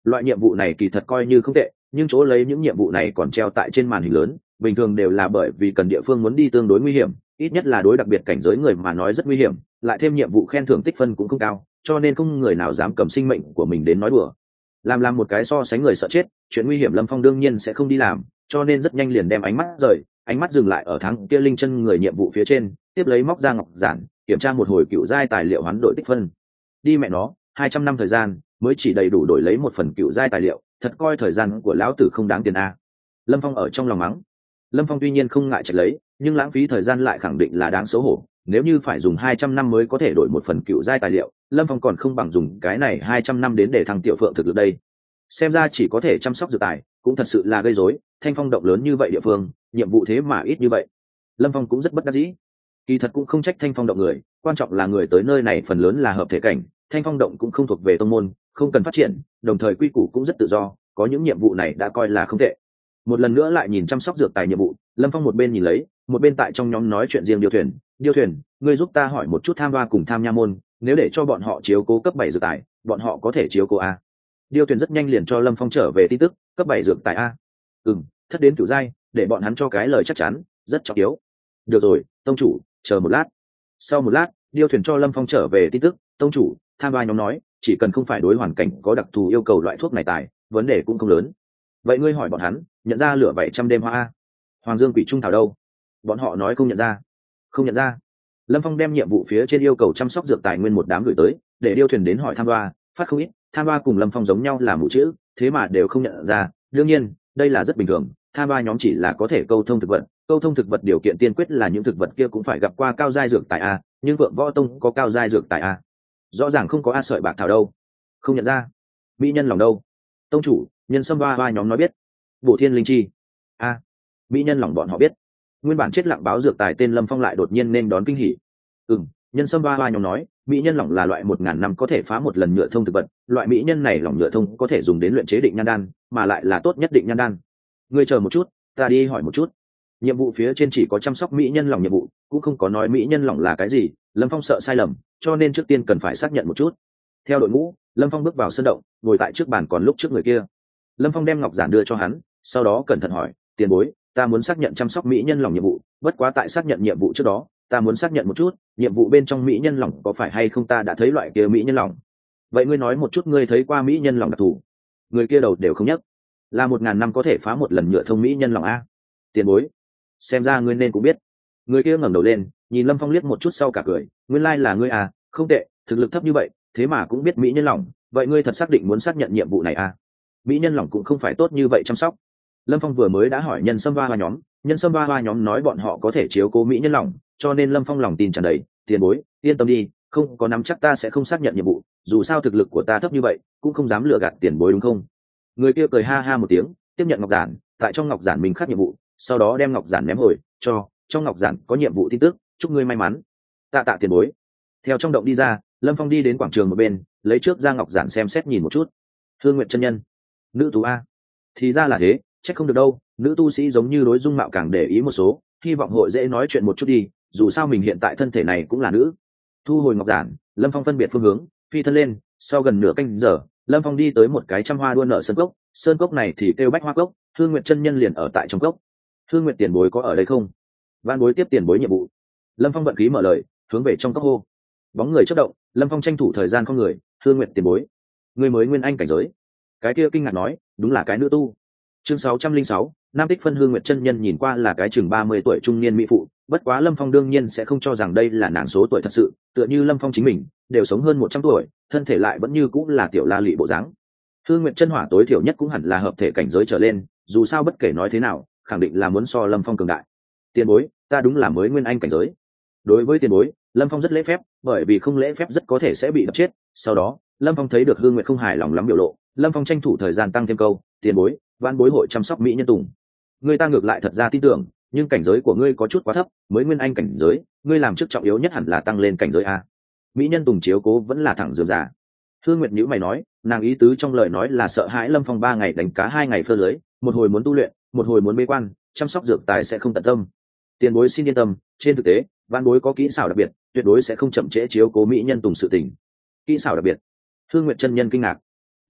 loại nhiệm vụ này kỳ thật coi như không tệ, nhưng chỗ lấy những nhiệm vụ này còn treo tại trên màn hình lớn, bình thường đều là bởi vì cần địa phương muốn đi tương đối nguy hiểm, ít nhất là đối đặc biệt cảnh giới người mà nói rất nguy hiểm, lại thêm nhiệm vụ khen thưởng tích phân cũng không cao, cho nên không người nào dám cầm sinh mệnh của mình đến nói đùa. Làm làm một cái so sánh người sợ chết, chuyện nguy hiểm Lâm Phong đương nhiên sẽ không đi làm, cho nên rất nhanh liền đem ánh mắt rời, ánh mắt dừng lại ở tháng kia linh chân người nhiệm vụ phía trên, tiếp lấy móc ra ngọc giản, kiểm tra một hồi cựu giai tài liệu hoán đổi tích phân. Đi mẹ nó, hai trăm năm thời gian mới chỉ đầy đủ đổi lấy một phần cựu giai tài liệu, thật coi thời gian của lão tử không đáng tiền a. Lâm Phong ở trong lòng mắng. Lâm Phong tuy nhiên không ngại chạy lấy, nhưng lãng phí thời gian lại khẳng định là đáng xấu hổ. Nếu như phải dùng hai trăm năm mới có thể đổi một phần cựu giai tài liệu, Lâm Phong còn không bằng dùng cái này hai trăm năm đến để thăng tiểu phượng thực lực đây. Xem ra chỉ có thể chăm sóc dược tài, cũng thật sự là gây rối, Thanh Phong động lớn như vậy địa phương, nhiệm vụ thế mà ít như vậy. Lâm Phong cũng rất bất đắc dĩ. Kỳ thật cũng không trách Thanh Phong động người, quan trọng là người tới nơi này phần lớn là hợp thể cảnh, Thanh Phong động cũng không thuộc về tông môn, không cần phát triển, đồng thời quy củ cũng rất tự do, có những nhiệm vụ này đã coi là không tệ. Một lần nữa lại nhìn chăm sóc dược tài nhiệm vụ, Lâm Phong một bên nhìn lấy, một bên tại trong nhóm nói chuyện riêng Điêu Thuyền, Điêu Thuyền, ngươi giúp ta hỏi một chút tham hoa cùng tham nha môn, nếu để cho bọn họ chiếu cố cấp bảy dược tài, bọn họ có thể chiếu cố a? Điêu Thuyền rất nhanh liền cho Lâm Phong trở về tin tức, cấp bảy dược tài a? Ừm, thất đến cửu giai, để bọn hắn cho cái lời chắc chắn, rất trọng yếu. Được rồi, tông chủ, chờ một lát. Sau một lát, Điêu Thuyền cho Lâm Phong trở về tin tức, tông chủ, tham hoa nhóm nói, chỉ cần không phải đối hoàn cảnh có đặc thù yêu cầu loại thuốc này tài, vấn đề cũng không lớn. Vậy ngươi hỏi bọn hắn, nhận ra lửa bảy trăm đêm hoa a? Hoàng Dương Quỷ Trung Thảo đâu? Bọn họ nói không nhận ra. Không nhận ra. Lâm Phong đem nhiệm vụ phía trên yêu cầu chăm sóc dược tài nguyên một đám gửi tới, để Điêu Thuyền đến hỏi tham hoa, phát không ít, tham hoa cùng Lâm Phong giống nhau là mù chữ, thế mà đều không nhận ra, đương nhiên, đây là rất bình thường, tham hoa nhóm chỉ là có thể câu thông thực vật, câu thông thực vật điều kiện tiên quyết là những thực vật kia cũng phải gặp qua cao giai dược tài a, nhưng Vượng Võ Tông có cao giai dược tài a? Rõ ràng không có a sợi bạc thảo đâu. Không nhận ra. Mỹ nhân lòng đâu? Tông chủ, nhân sâm hoa hoa nhóm nói biết. Bổ Thiên Linh Chi a, Mỹ nhân lòng bọn họ biết. Nguyên bản chết lặng báo dược tài tên Lâm Phong lại đột nhiên nên đón kinh hỉ. Ừm, nhân sâm hoa hoa nhóm nói, mỹ nhân lỏng là loại một ngàn năm có thể phá một lần nhựa thông thực vật, loại mỹ nhân này lỏng nhựa thông có thể dùng đến luyện chế định nhan đan, mà lại là tốt nhất định nhan đan. Ngươi chờ một chút, ta đi hỏi một chút. Nhiệm vụ phía trên chỉ có chăm sóc mỹ nhân lỏng nhiệm vụ, cũng không có nói mỹ nhân lỏng là cái gì. Lâm Phong sợ sai lầm, cho nên trước tiên cần phải xác nhận một chút. Theo đội ngũ, Lâm Phong bước vào sân động, ngồi tại trước bàn còn lúc trước người kia. Lâm Phong đem ngọc giản đưa cho hắn, sau đó cẩn thận hỏi, tiền bối, ta muốn xác nhận chăm sóc mỹ nhân lỏng nhiệm vụ, bất quá tại xác nhận nhiệm vụ trước đó, ta muốn xác nhận một chút, nhiệm vụ bên trong mỹ nhân lỏng có phải hay không ta đã thấy loại kia mỹ nhân lỏng. Vậy ngươi nói một chút ngươi thấy qua mỹ nhân lỏng đặc thù. Người kia đầu đều không nhấc. Là một ngàn năm có thể phá một lần nhựa thông mỹ nhân lỏng a? Tiền bối, xem ra ngươi nên cũng biết. Người kia ngẩng đầu lên, nhìn Lâm Phong liếc một chút sau cả cười, nguyên lai là ngươi à, không tệ, thực lực thấp như vậy, thế mà cũng biết mỹ nhân lỏng, vậy ngươi thật xác định muốn xác nhận nhiệm vụ này à? Mỹ nhân lỏng cũng không phải tốt như vậy chăm sóc. Lâm Phong vừa mới đã hỏi nhân sâm ba hoa nhóm, nhân sâm ba hoa nhóm nói bọn họ có thể chiếu cố mỹ nhân lỏng, cho nên Lâm Phong lòng tin tràn đầy, tiền bối, yên tâm đi, không có nắm chắc ta sẽ không xác nhận nhiệm vụ, dù sao thực lực của ta thấp như vậy, cũng không dám lừa gạt tiền bối đúng không? Người kia cười ha ha một tiếng, tiếp nhận ngọc giản, tại trong ngọc giản mình khắc nhiệm vụ, sau đó đem ngọc giản ném hồi, cho, trong ngọc giản có nhiệm vụ tin tức, chúc ngươi may mắn. Tạ tạ tiền bối. Theo trong động đi ra, Lâm Phong đi đến quảng trường một bên, lấy trước ra ngọc giản xem xét nhìn một chút. Hương Nguyệt chân nhân, nữ tú a? Thì ra là thế, chắc không được đâu, nữ tu sĩ giống như đối dung mạo càng để ý một số, hy vọng hội dễ nói chuyện một chút đi, dù sao mình hiện tại thân thể này cũng là nữ. Thu hồi ngọc giản, Lâm Phong phân biệt phương hướng, phi thân lên, sau gần nửa canh giờ, Lâm Phong đi tới một cái trăm hoa đua nở sơn cốc, sơn cốc này thì kêu bách hoa cốc, Hương Nguyệt chân nhân liền ở tại trong cốc. Hương Nguyệt tiền bối có ở đây không? Van bối tiếp tiền bối nhiệm vụ. Lâm Phong vận khí mở lời, hướng về trong cốc hô. Bóng người chớp động, Lâm Phong tranh thủ thời gian không người, Hương Nguyệt tiền bối, người mới nguyên anh cảnh giới. Cái kia kinh ngạc nói, đúng là cái nữ tu. Chương sáu trăm linh sáu, Nam Tích phân Hương Nguyệt chân nhân nhìn qua là cái chừng ba mươi tuổi trung niên mỹ phụ, bất quá Lâm Phong đương nhiên sẽ không cho rằng đây là nàng số tuổi thật sự, tựa như Lâm Phong chính mình, đều sống hơn một trăm tuổi, thân thể lại vẫn như cũng là tiểu la lị bộ dáng. Hương Nguyệt chân hỏa tối thiểu nhất cũng hẳn là hợp thể cảnh giới trở lên, dù sao bất kể nói thế nào, khẳng định là muốn so Lâm Phong cường đại. Tiền bối, ta đúng là mới nguyên anh cảnh giới. Đối với tiền bối, Lâm Phong rất lễ phép, bởi vì không lễ phép rất có thể sẽ bị đập chết. Sau đó, Lâm Phong thấy được Hương Nguyệt không hài lòng lắm biểu lộ, Lâm Phong tranh thủ thời gian tăng thêm câu, tiền bối, vãn bối hội chăm sóc mỹ nhân tùng. Người ta ngược lại thật ra tin tưởng, nhưng cảnh giới của ngươi có chút quá thấp, mới nguyên anh cảnh giới, ngươi làm trước trọng yếu nhất hẳn là tăng lên cảnh giới a. Mỹ nhân tùng chiếu cố vẫn là thẳng dườm giả. Hương Nguyệt nhíu mày nói, nàng ý tứ trong lời nói là sợ hãi Lâm Phong ba ngày đánh cá hai ngày phơ lưới, một hồi muốn tu luyện, một hồi muốn bế quan, chăm sóc dược tài sẽ không tận tâm. Tiền bối xin yên tâm, trên thực tế, vãn bối có kỹ xảo đặc biệt, tuyệt đối sẽ không chậm trễ chiếu cố mỹ nhân tùng sự tình. Kỹ xảo đặc biệt? Hương Nguyệt chân nhân kinh ngạc.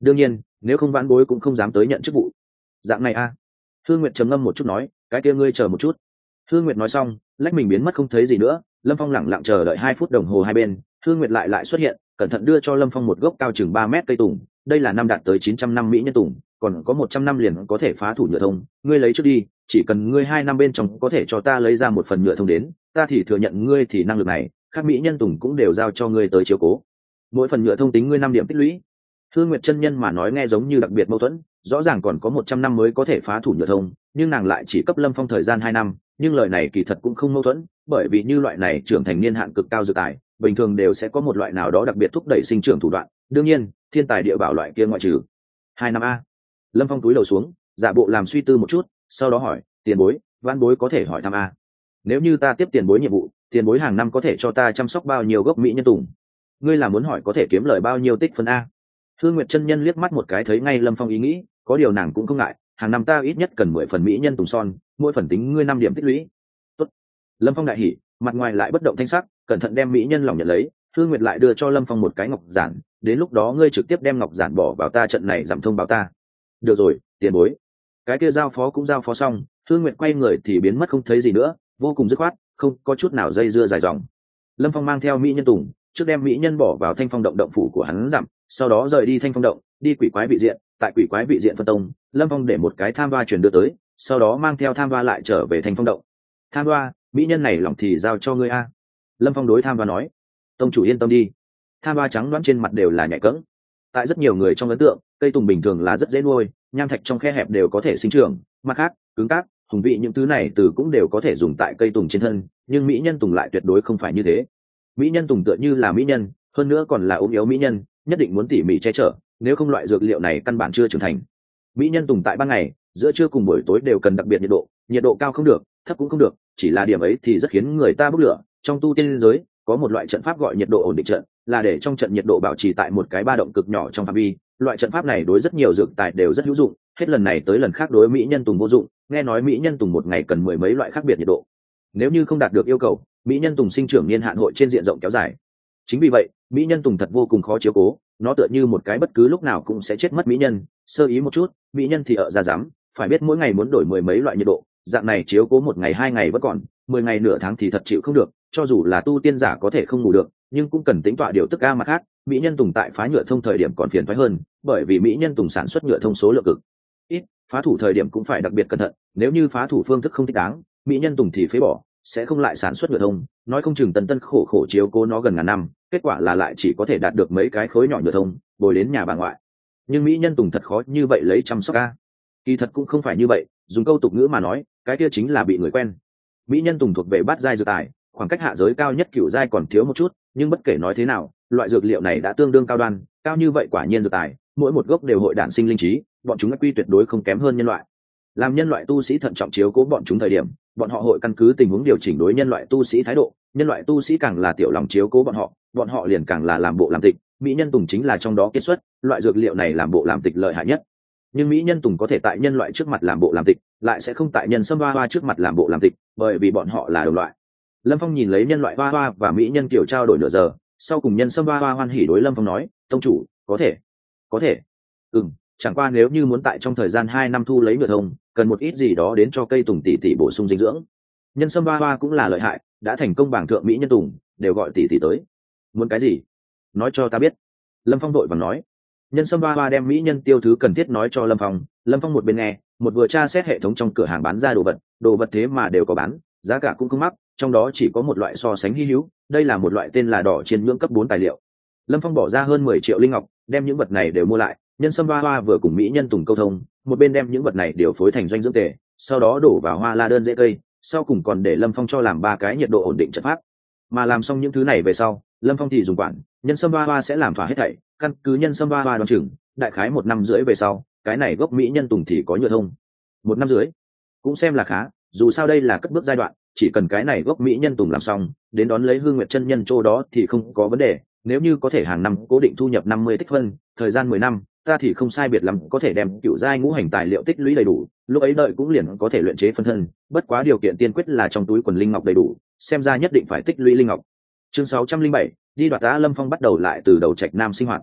đương nhiên nếu không vãn bối cũng không dám tới nhận chức vụ. Dạng này a à. Hương Nguyệt trầm ngâm một chút nói, cái kia ngươi chờ một chút. Hương Nguyệt nói xong lách mình biến mất không thấy gì nữa. Lâm Phong lẳng lặng chờ đợi hai phút đồng hồ, hai bên Hương Nguyệt lại lại xuất hiện, cẩn thận đưa cho Lâm Phong một gốc cao chừng ba mét cây tùng. Đây là năm đạt tới chín trăm năm mỹ nhân tùng, còn có một trăm năm liền có thể phá thủ nhựa thông, ngươi lấy trước đi, chỉ cần ngươi hai năm bên trong có thể cho ta lấy ra một phần nhựa thông đến, ta thì thừa nhận ngươi thì năng lực này, các mỹ nhân tùng cũng đều giao cho ngươi tới chiếu cố. Mỗi phần nhựa thông tính ngươi năm điểm tích lũy. Hương Nguyệt chân nhân mà nói nghe giống như đặc biệt mâu thuẫn, rõ ràng còn có một trăm năm mới có thể phá thủ nhựa thông, nhưng nàng lại chỉ cấp Lâm Phong thời gian hai năm, nhưng lời này kỳ thật cũng không mâu thuẫn, bởi vì như loại này trưởng thành niên hạn cực cao dự tài, bình thường đều sẽ có một loại nào đó đặc biệt thúc đẩy sinh trưởng thủ đoạn, đương nhiên, thiên tài địa bảo loại kia ngoại trừ. Hai năm a. Lâm Phong túi đầu xuống, giả bộ làm suy tư một chút, sau đó hỏi, tiền bối, vãn bối có thể hỏi thăm a? Nếu như ta tiếp tiền bối nhiệm vụ, tiền bối hàng năm có thể cho ta chăm sóc bao nhiêu gốc mỹ nhân tùng? Ngươi là muốn hỏi có thể kiếm lời bao nhiêu tích phân a? Hương Nguyệt chân nhân liếc mắt một cái thấy ngay Lâm Phong ý nghĩ, có điều nàng cũng không ngại, hàng năm ta ít nhất cần mười phần mỹ nhân tùng son, mỗi phần tính ngươi năm điểm tích lũy. Tốt. Lâm Phong đại hỉ, mặt ngoài lại bất động thanh sắc, cẩn thận đem mỹ nhân lòng nhận lấy. Hương Nguyệt lại đưa cho Lâm Phong một cái ngọc giản, đến lúc đó ngươi trực tiếp đem ngọc giản bỏ vào ta trận này giảm thông báo ta. Được rồi, tiền bối. Cái kia giao phó cũng giao phó xong, Hương Nguyệt quay người thì biến mất không thấy gì nữa, vô cùng dứt khoát, không có chút nào dây dưa dài dòng. Lâm Phong mang theo mỹ nhân tùng, trước đem mỹ nhân bỏ vào thanh phong động động phủ của hắn giảm, sau đó rời đi thanh phong động, đi quỷ quái vị diện. Tại quỷ quái vị diện phân tông, Lâm Phong để một cái tham đoa truyền đưa tới, sau đó mang theo tham đoa lại trở về thanh phong động. Tham đoa, mỹ nhân này lòng thì giao cho ngươi a. Lâm Phong đối tham đoa nói. Tông chủ yên tâm đi. Tham đoa trắng đoán trên mặt đều là nhạy cẫng. Tại rất nhiều người trong ấn tượng, cây tùng bình thường là rất dễ nuôi, nham thạch trong khe hẹp đều có thể sinh trưởng, mặt khác cứng cáp hùng vị những thứ này từ cũng đều có thể dùng tại cây tùng trên thân, nhưng mỹ nhân tùng lại tuyệt đối không phải như thế. Mỹ nhân tùng tựa như là mỹ nhân, hơn nữa còn là ốm yếu mỹ nhân, nhất định muốn tỉ mỉ che chở, nếu không loại dược liệu này căn bản chưa trưởng thành. Mỹ nhân tùng tại ban ngày, giữa trưa cùng buổi tối đều cần đặc biệt nhiệt độ, nhiệt độ cao không được, thấp cũng không được, chỉ là điểm ấy thì rất khiến người ta bốc lửa. Trong tu tiên giới có một loại trận pháp gọi nhiệt độ ổn định trận, là để trong trận nhiệt độ bảo trì tại một cái ba động cực nhỏ trong phạm vi. Loại trận pháp này đối rất nhiều dược tài đều rất hữu dụng, hết lần này tới lần khác đối mỹ nhân tùng vô dụng, nghe nói mỹ nhân tùng một ngày cần mười mấy loại khác biệt nhiệt độ. Nếu như không đạt được yêu cầu, mỹ nhân tùng sinh trưởng niên hạn hội trên diện rộng kéo dài. Chính vì vậy, mỹ nhân tùng thật vô cùng khó chiếu cố, nó tựa như một cái bất cứ lúc nào cũng sẽ chết mất mỹ nhân, sơ ý một chút, mỹ nhân thì ở ra dám, phải biết mỗi ngày muốn đổi mười mấy loại nhiệt độ, dạng này chiếu cố một ngày hai ngày vẫn còn, mười ngày nửa tháng thì thật chịu không được, cho dù là tu tiên giả có thể không ngủ được, nhưng cũng cần tính tọa điều tức a. Mặt khác, mỹ nhân tùng tại phá nhựa thông thời điểm còn phiền toái hơn, bởi vì mỹ nhân tùng sản xuất nhựa thông số lượng cực ít, phá thủ thời điểm cũng phải đặc biệt cẩn thận, nếu như phá thủ phương thức không thích đáng, mỹ nhân tùng thì phế bỏ, sẽ không lại sản xuất nhựa thông, nói không chừng tần tân khổ khổ chiếu cố nó gần ngàn năm, kết quả là lại chỉ có thể đạt được mấy cái khối nhỏ nhựa thông, bồi đến nhà bà ngoại. Nhưng mỹ nhân tùng thật khó như vậy lấy chăm sóc a. Kỳ thật cũng không phải như vậy, dùng câu tục ngữ mà nói, cái kia chính là bị người quen. Mỹ nhân tùng thuộc về bát giai dược tài, khoảng cách hạ giới cao nhất cửu giai còn thiếu một chút, nhưng bất kể nói thế nào, loại dược liệu này đã tương đương cao đoan, cao như vậy quả nhiên dược tài, mỗi một gốc đều hội đản sinh linh trí, bọn chúng quy tuyệt đối không kém hơn nhân loại. Làm nhân loại tu sĩ thận trọng chiếu cố bọn chúng thời điểm, bọn họ hội căn cứ tình huống điều chỉnh đối nhân loại tu sĩ thái độ, nhân loại tu sĩ càng là tiểu lòng chiếu cố bọn họ, bọn họ liền càng là làm bộ làm tịch, mỹ nhân tùng chính là trong đó kết xuất, loại dược liệu này làm bộ làm tịch lợi hại nhất. Nhưng mỹ nhân tùng có thể tại nhân loại trước mặt làm bộ làm tịch, lại sẽ không tại nhân sâm hoa hoa trước mặt làm bộ làm tịch, bởi vì bọn họ là đồng loại. Lâm Phong nhìn lấy nhân loại hoa hoa và mỹ nhân kiểu trao đổi nửa giờ, sau cùng nhân sâm hoa hoa hoan hỉ đối Lâm Phong nói, tông chủ, có thể, có thể, ừm, chẳng qua nếu như muốn tại trong thời gian hai năm thu lấy nhựa thông, cần một ít gì đó đến cho cây tùng tỷ tỷ bổ sung dinh dưỡng. Nhân sâm hoa hoa cũng là lợi hại, đã thành công bảng thượng mỹ nhân tùng, đều gọi tỷ tỷ tới. Muốn cái gì? Nói cho ta biết. Lâm Phong đội vàng nói. Nhân sâm hoa hoa đem mỹ nhân tiêu thứ cần thiết nói cho Lâm Phong. Lâm Phong một bên nghe, một vừa tra xét hệ thống trong cửa hàng bán ra đồ vật, đồ vật thế mà đều có bán, giá cả cũng không mắc, trong đó chỉ có một loại so sánh hy hữu, đây là một loại tên là đỏ chiên nhưỡng cấp bốn tài liệu. Lâm Phong bỏ ra hơn mười triệu linh ngọc, đem những vật này đều mua lại. Nhân sâm hoa hoa vừa cùng mỹ nhân tùng câu thông, một bên đem những vật này điều phối thành doanh dưỡng tề, sau đó đổ vào hoa la đơn dễ cây, sau cùng còn để Lâm Phong cho làm ba cái nhiệt độ ổn định trận pháp. Mà làm xong những thứ này về sau, Lâm Phong thì dùng quản, nhân sâm hoa hoa sẽ làm thỏa hết thảy, căn cứ nhân sâm hoa hoa đoán chừng, đại khái một năm rưỡi về sau, cái này gốc mỹ nhân tùng thì có nhựa thông. Một năm rưỡi, cũng xem là khá, dù sao đây là cất bước giai đoạn, chỉ cần cái này gốc mỹ nhân tùng làm xong, đến đón lấy Hương Nguyệt chân nhân chỗ đó thì không có vấn đề, nếu như có thể hàng năm cố định thu nhập năm mươi tích phân, thời gian mười năm, ta thì không sai biệt lắm có thể đem cựu giai ngũ hành tài liệu tích lũy đầy đủ, lúc ấy đợi cũng liền có thể luyện chế phân thân, bất quá điều kiện tiên quyết là trong túi quần linh ngọc đầy đủ, xem ra nhất định phải tích lũy linh ngọc. Chương sáu trăm linh bảy, đi đoạt tá. Lâm Phong bắt đầu lại từ đầu trạch nam sinh hoạt.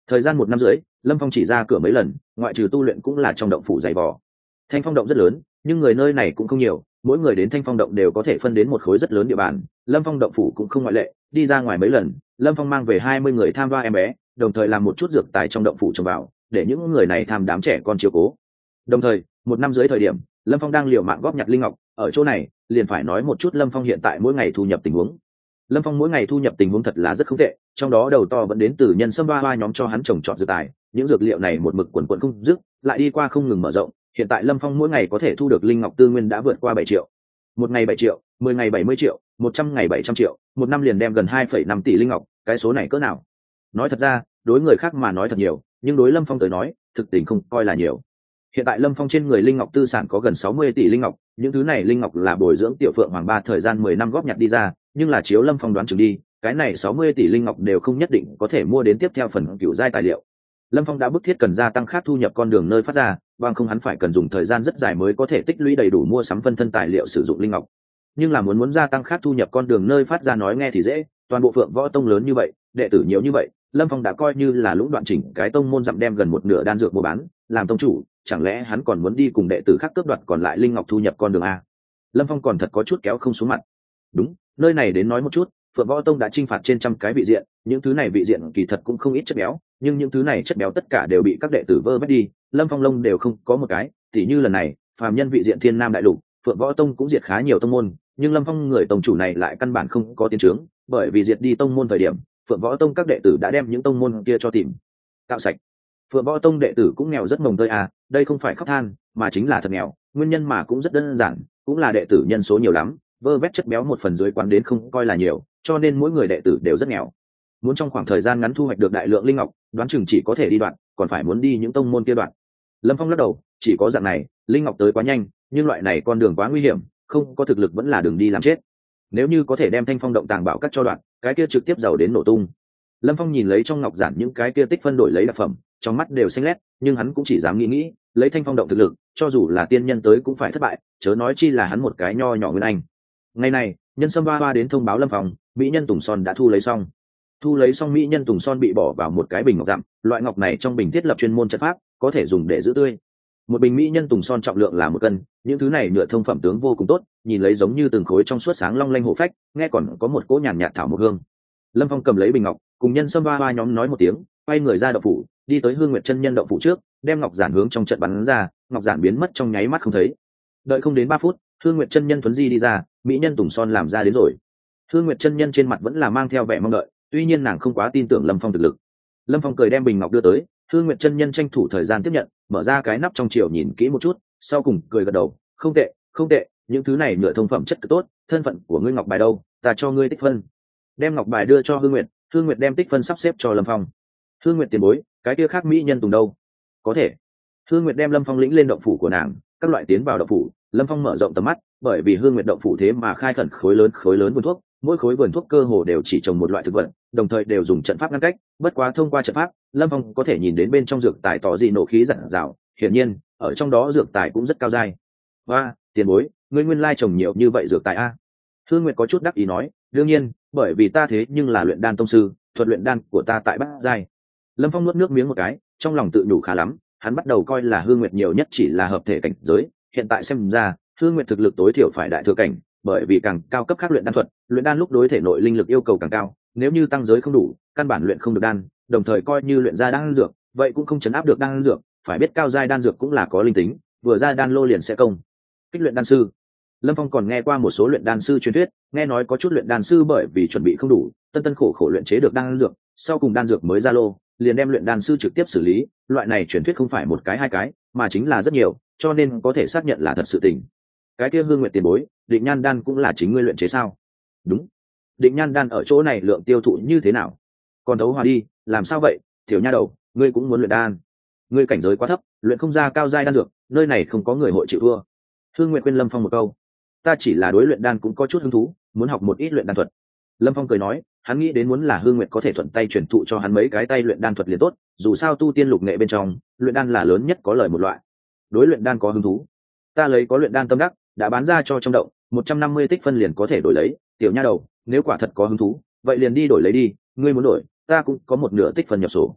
Thời gian một năm rưỡi, Lâm Phong chỉ ra cửa mấy lần, ngoại trừ tu luyện cũng là trong động phủ dày vò. Thanh Phong động rất lớn, nhưng người nơi này cũng không nhiều, mỗi người đến Thanh Phong động đều có thể phân đến một khối rất lớn địa bàn. Lâm Phong động phủ cũng không ngoại lệ, đi ra ngoài mấy lần, Lâm Phong mang về hai mươi người tham gia em bé, đồng thời làm một chút dược tài trong động phủ trồng vào, để những người này tham đám trẻ con chiếu cố. Đồng thời, một năm dưới thời điểm, Lâm Phong đang liều mạng góp nhặt linh ngọc, ở chỗ này, liền phải nói một chút Lâm Phong hiện tại mỗi ngày thu nhập tình huống. Lâm Phong mỗi ngày thu nhập tình huống thật là rất không tệ, trong đó đầu to vẫn đến từ nhân sâm ba hoa nhóm cho hắn trồng trọt dược tài, những dược liệu này một mực quần quần không dứt, lại đi qua không ngừng mở rộng, hiện tại Lâm Phong mỗi ngày có thể thu được linh ngọc tư nguyên đã vượt qua bảy triệu. Một ngày bảy triệu, mười ngày bảy mươi triệu, một trăm ngày bảy trăm triệu, một năm liền đem gần hai phẩy năm tỷ linh ngọc, cái số này cỡ nào? Nói thật ra, đối người khác mà nói thật nhiều, nhưng đối Lâm Phong tới nói, thực tình không coi là nhiều. Hiện tại Lâm Phong trên người linh ngọc tư sản có gần sáu mươi tỷ linh ngọc, những thứ này linh ngọc là bồi dưỡng tiểu phượng hoàng ba thời gian mười năm góp nhặt đi ra, nhưng là chiếu Lâm Phong đoán chừng đi, cái này sáu mươi tỷ linh ngọc đều không nhất định có thể mua đến tiếp theo phần cựu giai tài liệu. Lâm Phong đã bức thiết cần gia tăng khác thu nhập con đường nơi phát ra, bằng không hắn phải cần dùng thời gian rất dài mới có thể tích lũy đầy đủ mua sắm phân thân tài liệu sử dụng linh ngọc. Nhưng là muốn muốn gia tăng khác thu nhập con đường nơi phát ra nói nghe thì dễ, toàn bộ Phượng Võ Tông lớn như vậy, đệ tử nhiều như vậy, Lâm Phong đã coi như là lũng đoạn chỉnh cái tông môn dặm đem gần một nửa đan dược mua bán, làm tông chủ, chẳng lẽ hắn còn muốn đi cùng đệ tử khác cướp đoạt còn lại linh ngọc thu nhập con đường a? Lâm Phong còn thật có chút kéo không xuống mặt. Đúng, nơi này đến nói một chút, Phượng Võ Tông đã chinh phạt trên trăm cái vị diện, những thứ này vị diện kỳ thật cũng không ít chất béo, nhưng những thứ này chất béo tất cả đều bị các đệ tử vơ vét đi, Lâm Phong lông đều không có một cái, tỉ như lần này, phàm nhân vị diện Thiên Nam đại lục, Phượng Võ Tông cũng diệt khá nhiều tông môn, nhưng Lâm Phong người tông chủ này lại căn bản không có tiến trướng, bởi vì diệt đi tông môn thời điểm, Phượng Võ Tông các đệ tử đã đem những tông môn kia cho tìm tạo sạch. Phượng Võ Tông đệ tử cũng nghèo rất mồng tơi à, đây không phải khóc than, mà chính là thật nghèo, nguyên nhân mà cũng rất đơn giản, cũng là đệ tử nhân số nhiều lắm, vơ vét chất béo một phần dưới quán đến không coi là nhiều, cho nên mỗi người đệ tử đều rất nghèo. Muốn trong khoảng thời gian ngắn thu hoạch được đại lượng linh ngọc, đoán chừng chỉ có thể đi đoạn, còn phải muốn đi những tông môn kia đoạn. Lâm Phong lắc đầu, chỉ có dạng này, linh ngọc tới quá nhanh, nhưng loại này con đường quá nguy hiểm, không có thực lực vẫn là đường đi làm chết. Nếu như có thể đem Thanh Phong động tàng bảo cắt cho đoạn, cái kia trực tiếp giàu đến nổ tung. Lâm Phong nhìn lấy trong ngọc giản những cái kia tích phân đổi lấy đặc phẩm, trong mắt đều xanh lét, nhưng hắn cũng chỉ dám nghĩ nghĩ, lấy Thanh Phong động thực lực, cho dù là tiên nhân tới cũng phải thất bại, chớ nói chi là hắn một cái nho nhỏ nguyên anh. Ngày này, nhân sâm ba ba đến thông báo Lâm Phong, mỹ nhân tùng son đã thu lấy xong. Thu lấy xong mỹ nhân tùng son bị bỏ vào một cái bình ngọc dặm, loại ngọc này trong bình thiết lập chuyên môn trận pháp, có thể dùng để giữ tươi. Một bình mỹ nhân tùng son trọng lượng là một cân, những thứ này nhựa thông phẩm tướng vô cùng tốt, nhìn lấy giống như từng khối trong suốt sáng long lanh hổ phách, nghe còn có một cỗ nhàn nhạt thảo một hương. Lâm Phong cầm lấy bình ngọc, cùng nhân sâm ba ba nhóm nói một tiếng, quay người ra động phủ, đi tới Hương Nguyệt chân nhân động phủ trước, đem ngọc giản hướng trong trận bắn ra, ngọc giản biến mất trong nháy mắt không thấy. Đợi không đến ba phút, Hương Nguyệt chân nhân thuấn di đi ra, mỹ nhân tùng son làm ra đến rồi. Hương Nguyệt chân nhân trên mặt vẫn là mang theo vẻ mong đợi, tuy nhiên nàng không quá tin tưởng Lâm Phong thực lực. Lâm Phong cười đem bình ngọc đưa tới, Hương Nguyệt chân nhân tranh thủ thời gian tiếp nhận, mở ra cái nắp trong chiều nhìn kỹ một chút, sau cùng cười gật đầu, không tệ, không tệ, những thứ này nhựa thông phẩm chất cực tốt, thân phận của ngươi ngọc bài đâu, ta cho ngươi tích phân. Đem ngọc bài đưa cho Hương Nguyệt, Hương Nguyệt đem tích phân sắp xếp cho Lâm Phong. Hương Nguyệt tiền bối, cái kia khác mỹ nhân tùng đâu? Có thể. Hương Nguyệt đem Lâm Phong lĩnh lên động phủ của nàng, các loại tiến vào động phủ, Lâm Phong mở rộng tầm mắt, bởi vì Hương Nguyệt động phủ thế mà khai khẩn khối lớn khối lớn vườn thuốc, mỗi khối vườn thuốc cơ hồ đều chỉ trồng một loại thực vật, đồng thời đều dùng trận pháp ngăn cách, bất quá thông qua trận pháp, Lâm Phong có thể nhìn đến bên trong dược tài tỏ dị nổ khí rạng rào, hiển nhiên, ở trong đó dược tài cũng rất cao dai. Và, tiền bối, ngươi nguyên lai trồng nhiều như vậy dược tài a? Hương Nguyệt có chút đắc ý nói, đương nhiên, bởi vì ta thế nhưng là luyện đan tông sư, thuật luyện đan của ta tại bát giai. Lâm Phong nuốt nước miếng một cái, trong lòng tự nhủ khá lắm, hắn bắt đầu coi là Hương Nguyệt nhiều nhất chỉ là hợp thể cảnh giới, hiện tại xem ra, Hương Nguyệt thực lực tối thiểu phải đại thừa cảnh, bởi vì càng cao cấp khác luyện đan thuật, luyện đan lúc đối thể nội linh lực yêu cầu càng cao, nếu như tăng giới không đủ, căn bản luyện không được đan, đồng thời coi như luyện ra đan dược, vậy cũng không chấn áp được đan dược, phải biết cao giai đan dược cũng là có linh tính, vừa ra đan lô liền sẽ công kích luyện đan sư. Lâm Phong còn nghe qua một số luyện đan sư truyền thuyết, nghe nói có chút luyện đan sư bởi vì chuẩn bị không đủ, tân tân khổ khổ luyện chế được đan dược, sau cùng đan dược mới ra lô, liền đem luyện đan sư trực tiếp xử lý, loại này truyền thuyết không phải một cái hai cái, mà chính là rất nhiều, cho nên có thể xác nhận là thật sự tình. Cái kia Hương Nguyệt tiền bối, định nhan đan cũng là chính ngươi luyện chế sao? Đúng. Định nhan đan ở chỗ này lượng tiêu thụ như thế nào? Còn đấu hòa đi, làm sao vậy? Tiểu nha đầu, ngươi cũng muốn luyện đan? Ngươi cảnh giới quá thấp, luyện không ra cao giai đan dược, nơi này không có người hội chịu thua. Hương Nguyệt khuyên Lâm Phong một câu. Ta chỉ là đối luyện đan cũng có chút hứng thú, muốn học một ít luyện đan thuật. Lâm Phong cười nói, hắn nghĩ đến muốn là Hương Nguyệt có thể thuận tay truyền thụ cho hắn mấy cái tay luyện đan thuật liền tốt, dù sao tu tiên lục nghệ bên trong, luyện đan là lớn nhất có lời một loại. Đối luyện đan có hứng thú, ta lấy có luyện đan tâm đắc, đã bán ra cho trong động, một trăm năm mươi tích phân liền có thể đổi lấy, tiểu nha đầu, nếu quả thật có hứng thú, vậy liền đi đổi lấy đi, ngươi muốn đổi, ta cũng có một nửa tích phân nhập sổ.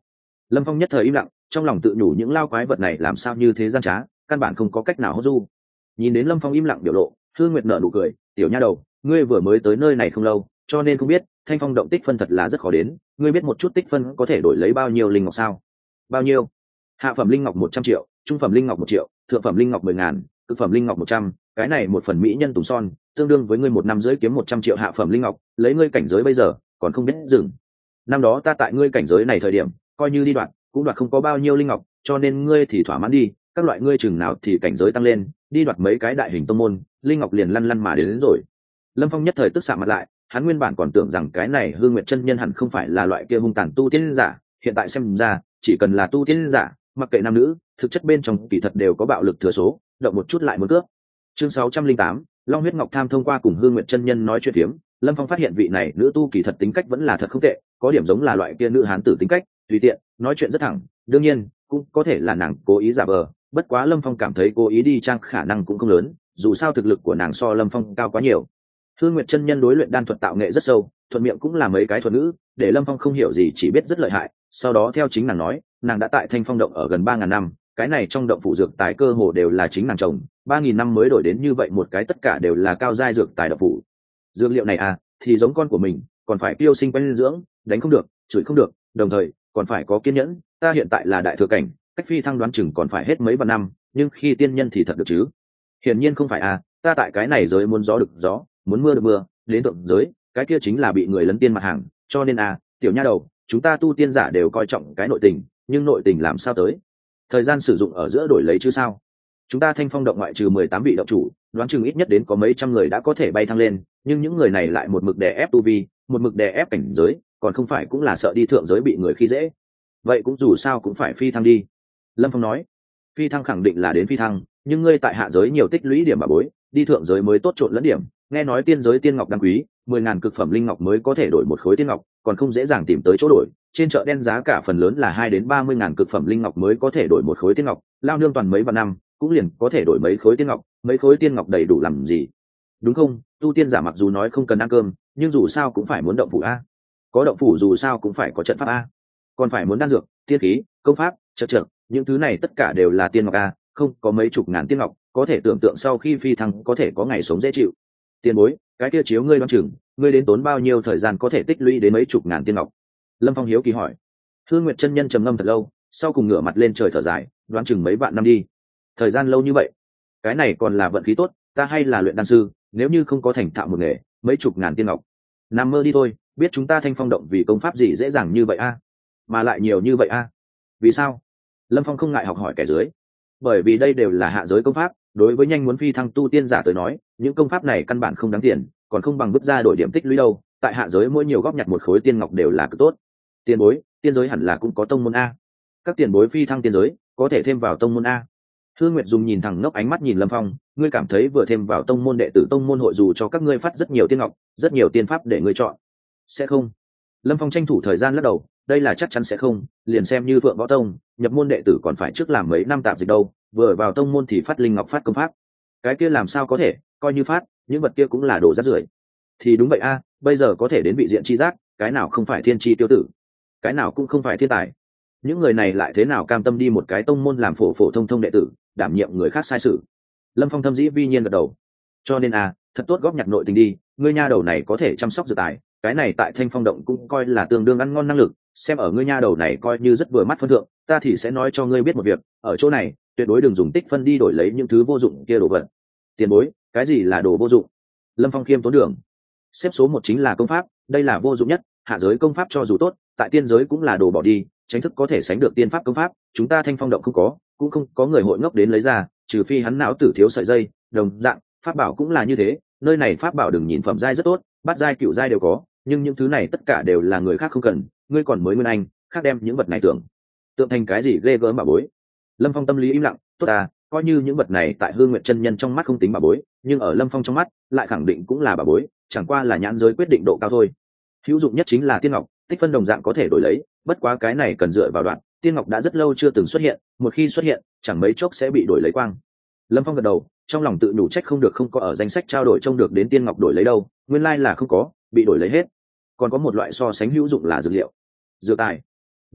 Lâm Phong nhất thời im lặng, trong lòng tự nhủ những lao quái vật này làm sao như thế gian trá, căn bản không có cách nào hốt du. Nhìn đến Lâm Phong im lặng biểu lộ, Hương Nguyệt nở nụ cười, tiểu nha đầu, ngươi vừa mới tới nơi này không lâu, cho nên không biết Thanh Phong động tích phân thật là rất khó đến, ngươi biết một chút tích phân có thể đổi lấy bao nhiêu linh ngọc sao? Bao nhiêu? Hạ phẩm linh ngọc một trăm triệu, trung phẩm linh ngọc một triệu, thượng phẩm linh ngọc mười ngàn, cực phẩm linh ngọc một trăm, cái này một phần mỹ nhân tùng son, tương đương với ngươi một năm rưỡi kiếm một trăm triệu hạ phẩm linh ngọc, lấy ngươi cảnh giới bây giờ, còn không biết dừng. Năm đó ta tại ngươi cảnh giới này thời điểm, coi như đi đoạn, cũng đoạt không có bao nhiêu linh ngọc, cho nên ngươi thì thỏa mãn đi, các loại ngươi chừng nào thì cảnh giới tăng lên, đi đoạt mấy cái đại hình tông môn, linh ngọc liền lăn lăn mà đến, đến rồi. Lâm Phong nhất thời tức sạm mặt lại, hắn nguyên bản còn tưởng rằng cái này Hương Nguyệt chân nhân hẳn không phải là loại kia hung tàn tu tiên giả, hiện tại xem ra, chỉ cần là tu tiên giả, mặc kệ nam nữ, thực chất bên trong kỳ thật đều có bạo lực thừa số, động một chút lại muốn cướp. Chương sáu trăm linh tám, Long huyết ngọc tham. Thông qua cùng Hương Nguyệt chân nhân nói chuyện phiếm, Lâm Phong phát hiện vị này nữ tu kỳ thật tính cách vẫn là thật không tệ, có điểm giống là loại kia nữ hán tử tính cách, tùy tiện, nói chuyện rất thẳng, đương nhiên, cũng có thể là nàng cố ý giả vờ, bất quá Lâm Phong cảm thấy cố ý đi trang khả năng cũng không lớn, dù sao thực lực của nàng so Lâm Phong cao quá nhiều. Hương Nguyệt chân nhân đối luyện đan thuật tạo nghệ rất sâu, thuận miệng cũng là mấy cái thuật ngữ, để Lâm Phong không hiểu gì chỉ biết rất lợi hại, sau đó theo chính nàng nói, nàng đã tại Thanh Phong động ở gần ba ngàn năm, cái này trong động phủ dược tài cơ hồ đều là chính nàng trồng, ba nghìn năm mới đổi đến như vậy một cái tất cả đều là cao giai dược tài động phủ. Dược liệu này à, thì giống con của mình, còn phải kiêu sinh quen dưỡng, đánh không được, chửi không được, đồng thời còn phải có kiên nhẫn, ta hiện tại là đại thừa cảnh, cách phi thăng đoán chừng còn phải hết mấy vạn năm, nhưng khi tiên nhân thì thật được chứ? Hiển nhiên không phải à, ta tại cái này giới muốn gió được gió, muốn mưa được mưa, đến thượng giới, cái kia chính là bị người lấn tiên mặt hàng, cho nên à, tiểu nha đầu, chúng ta tu tiên giả đều coi trọng cái nội tình, nhưng nội tình làm sao tới? Thời gian sử dụng ở giữa đổi lấy chứ sao? Chúng ta Thanh Phong động ngoại trừ mười tám vị động chủ, đoán chừng ít nhất đến có mấy trăm người đã có thể bay thăng lên, nhưng những người này lại một mực đè ép tu vi, một mực đè ép cảnh giới, còn không phải cũng là sợ đi thượng giới bị người khi dễ. Vậy cũng dù sao cũng phải phi thăng đi. Lâm Phong nói, phi thăng khẳng định là đến phi thăng, nhưng ngươi tại hạ giới nhiều tích lũy điểm bà bối, đi thượng giới mới tốt trộn lẫn điểm. Nghe nói tiên giới tiên ngọc đáng quý, mười ngàn cực phẩm linh ngọc mới có thể đổi một khối tiên ngọc, còn không dễ dàng tìm tới chỗ đổi. Trên chợ đen giá cả phần lớn là hai đến ba mươi ngàn cực phẩm linh ngọc mới có thể đổi một khối tiên ngọc, lao nương toàn mấy vạn năm, cũng liền có thể đổi mấy khối tiên ngọc, mấy khối tiên ngọc đầy đủ làm gì? Đúng không? Tu tiên giả mặc dù nói không cần ăn cơm, nhưng dù sao cũng phải muốn động phủ a. Có động phủ dù sao cũng phải có trận pháp a. Còn phải muốn đan dược, tiên khí, công pháp, chậc chậc, những thứ này tất cả đều là tiên ngọc a, không có mấy chục ngàn tiên ngọc, có thể tưởng tượng sau khi phi thăng có thể có ngày sống dễ chịu. Tiền bối, cái kia chiếu ngươi đoán chừng, ngươi đến tốn bao nhiêu thời gian có thể tích lũy đến mấy chục ngàn tiên ngọc? Lâm Phong hiếu kỳ hỏi. Hương Nguyệt chân nhân trầm ngâm thật lâu, sau cùng ngửa mặt lên trời thở dài, đoán chừng mấy vạn năm đi. Thời gian lâu như vậy, cái này còn là vận khí tốt, ta hay là luyện đan sư, nếu như không có thành thạo một nghề, mấy chục ngàn tiên ngọc, nằm mơ đi thôi. Biết chúng ta Thanh Phong động vì công pháp gì dễ dàng như vậy a, mà lại nhiều như vậy a? Vì sao? Lâm Phong không ngại học hỏi kẻ dưới. Bởi vì đây đều là hạ giới công pháp, đối với nhanh muốn phi thăng tu tiên giả tới nói, những công pháp này căn bản không đáng tiền, còn không bằng bước ra đổi điểm tích lũy đâu. Tại hạ giới mỗi nhiều góp nhặt một khối tiên ngọc đều là cực tốt. Tiền bối, tiên giới hẳn là cũng có tông môn a. Các tiền bối phi thăng tiên giới, có thể thêm vào tông môn a. Hương Nguyệt dùng nhìn thẳng ngốc ánh mắt nhìn Lâm Phong, ngươi cảm thấy vừa thêm vào tông môn đệ tử tông môn hội dù cho các ngươi phát rất nhiều tiên ngọc, rất nhiều tiên pháp để ngươi chọn. Sẽ không. Lâm Phong tranh thủ thời gian lắc đầu, đây là chắc chắn sẽ không, liền xem như Phượng Võ Tông, nhập môn đệ tử còn phải trước làm mấy năm tạp dịch đâu, vừa vào tông môn thì phát linh ngọc phát công pháp. Cái kia làm sao có thể, coi như phát, những vật kia cũng là đồ rác rưởi. Thì đúng vậy a, bây giờ có thể đến vị diện chi giác, cái nào không phải thiên chi tiêu tử, cái nào cũng không phải thiên tài. Những người này lại thế nào cam tâm đi một cái tông môn làm phổ phổ thông thông đệ tử, đảm nhiệm người khác sai sự? Lâm Phong thâm dĩ vi nhiên gật đầu. Cho nên a, thật tốt góp nhặt nội tình đi, ngươi nha đầu này có thể chăm sóc dược tài, cái này tại Thanh Phong động cũng coi là tương đương ăn ngon năng lực, xem ở ngươi nha đầu này coi như rất vừa mắt phân thượng, ta thì sẽ nói cho ngươi biết một việc, ở chỗ này tuyệt đối đừng dùng tích phân đi đổi lấy những thứ vô dụng kia đồ vật. Tiền bối, cái gì là đồ vô dụng? Lâm Phong khiêm tốn đường. Xếp số một chính là công pháp, đây là vô dụng nhất, hạ giới công pháp cho dù tốt, tại tiên giới cũng là đồ bỏ đi, tránh thức có thể sánh được tiên pháp công pháp, chúng ta Thanh Phong động không có, cũng không có người hội ngốc đến lấy ra, trừ phi hắn não tử thiếu sợi dây, đồng dạng, pháp bảo cũng là như thế, nơi này pháp bảo đừng nhìn phẩm giai rất tốt, bát giai cửu giai đều có, nhưng những thứ này tất cả đều là người khác không cần, ngươi còn mới nguyên anh, khác đem những vật này tưởng tượng thành cái gì ghê gớm bà bối. Lâm Phong tâm lý im lặng, tốt à, coi như những vật này tại Hương Nguyệt chân nhân trong mắt không tính bà bối, nhưng ở Lâm Phong trong mắt lại khẳng định cũng là bà bối, chẳng qua là nhãn giới quyết định độ cao thôi. Hữu dụng nhất chính là tiên ngọc, tích phân đồng dạng có thể đổi lấy, bất quá cái này cần dựa vào đoạn, tiên ngọc đã rất lâu chưa từng xuất hiện, một khi xuất hiện chẳng mấy chốc sẽ bị đổi lấy quang. Lâm Phong gật đầu, trong lòng tự nhủ trách không được không có ở danh sách trao đổi trông được đến tiên ngọc đổi lấy đâu, nguyên lai là không có, bị đổi lấy hết. Còn có một loại so sánh hữu dụng là dược liệu, dược tài. Đúng,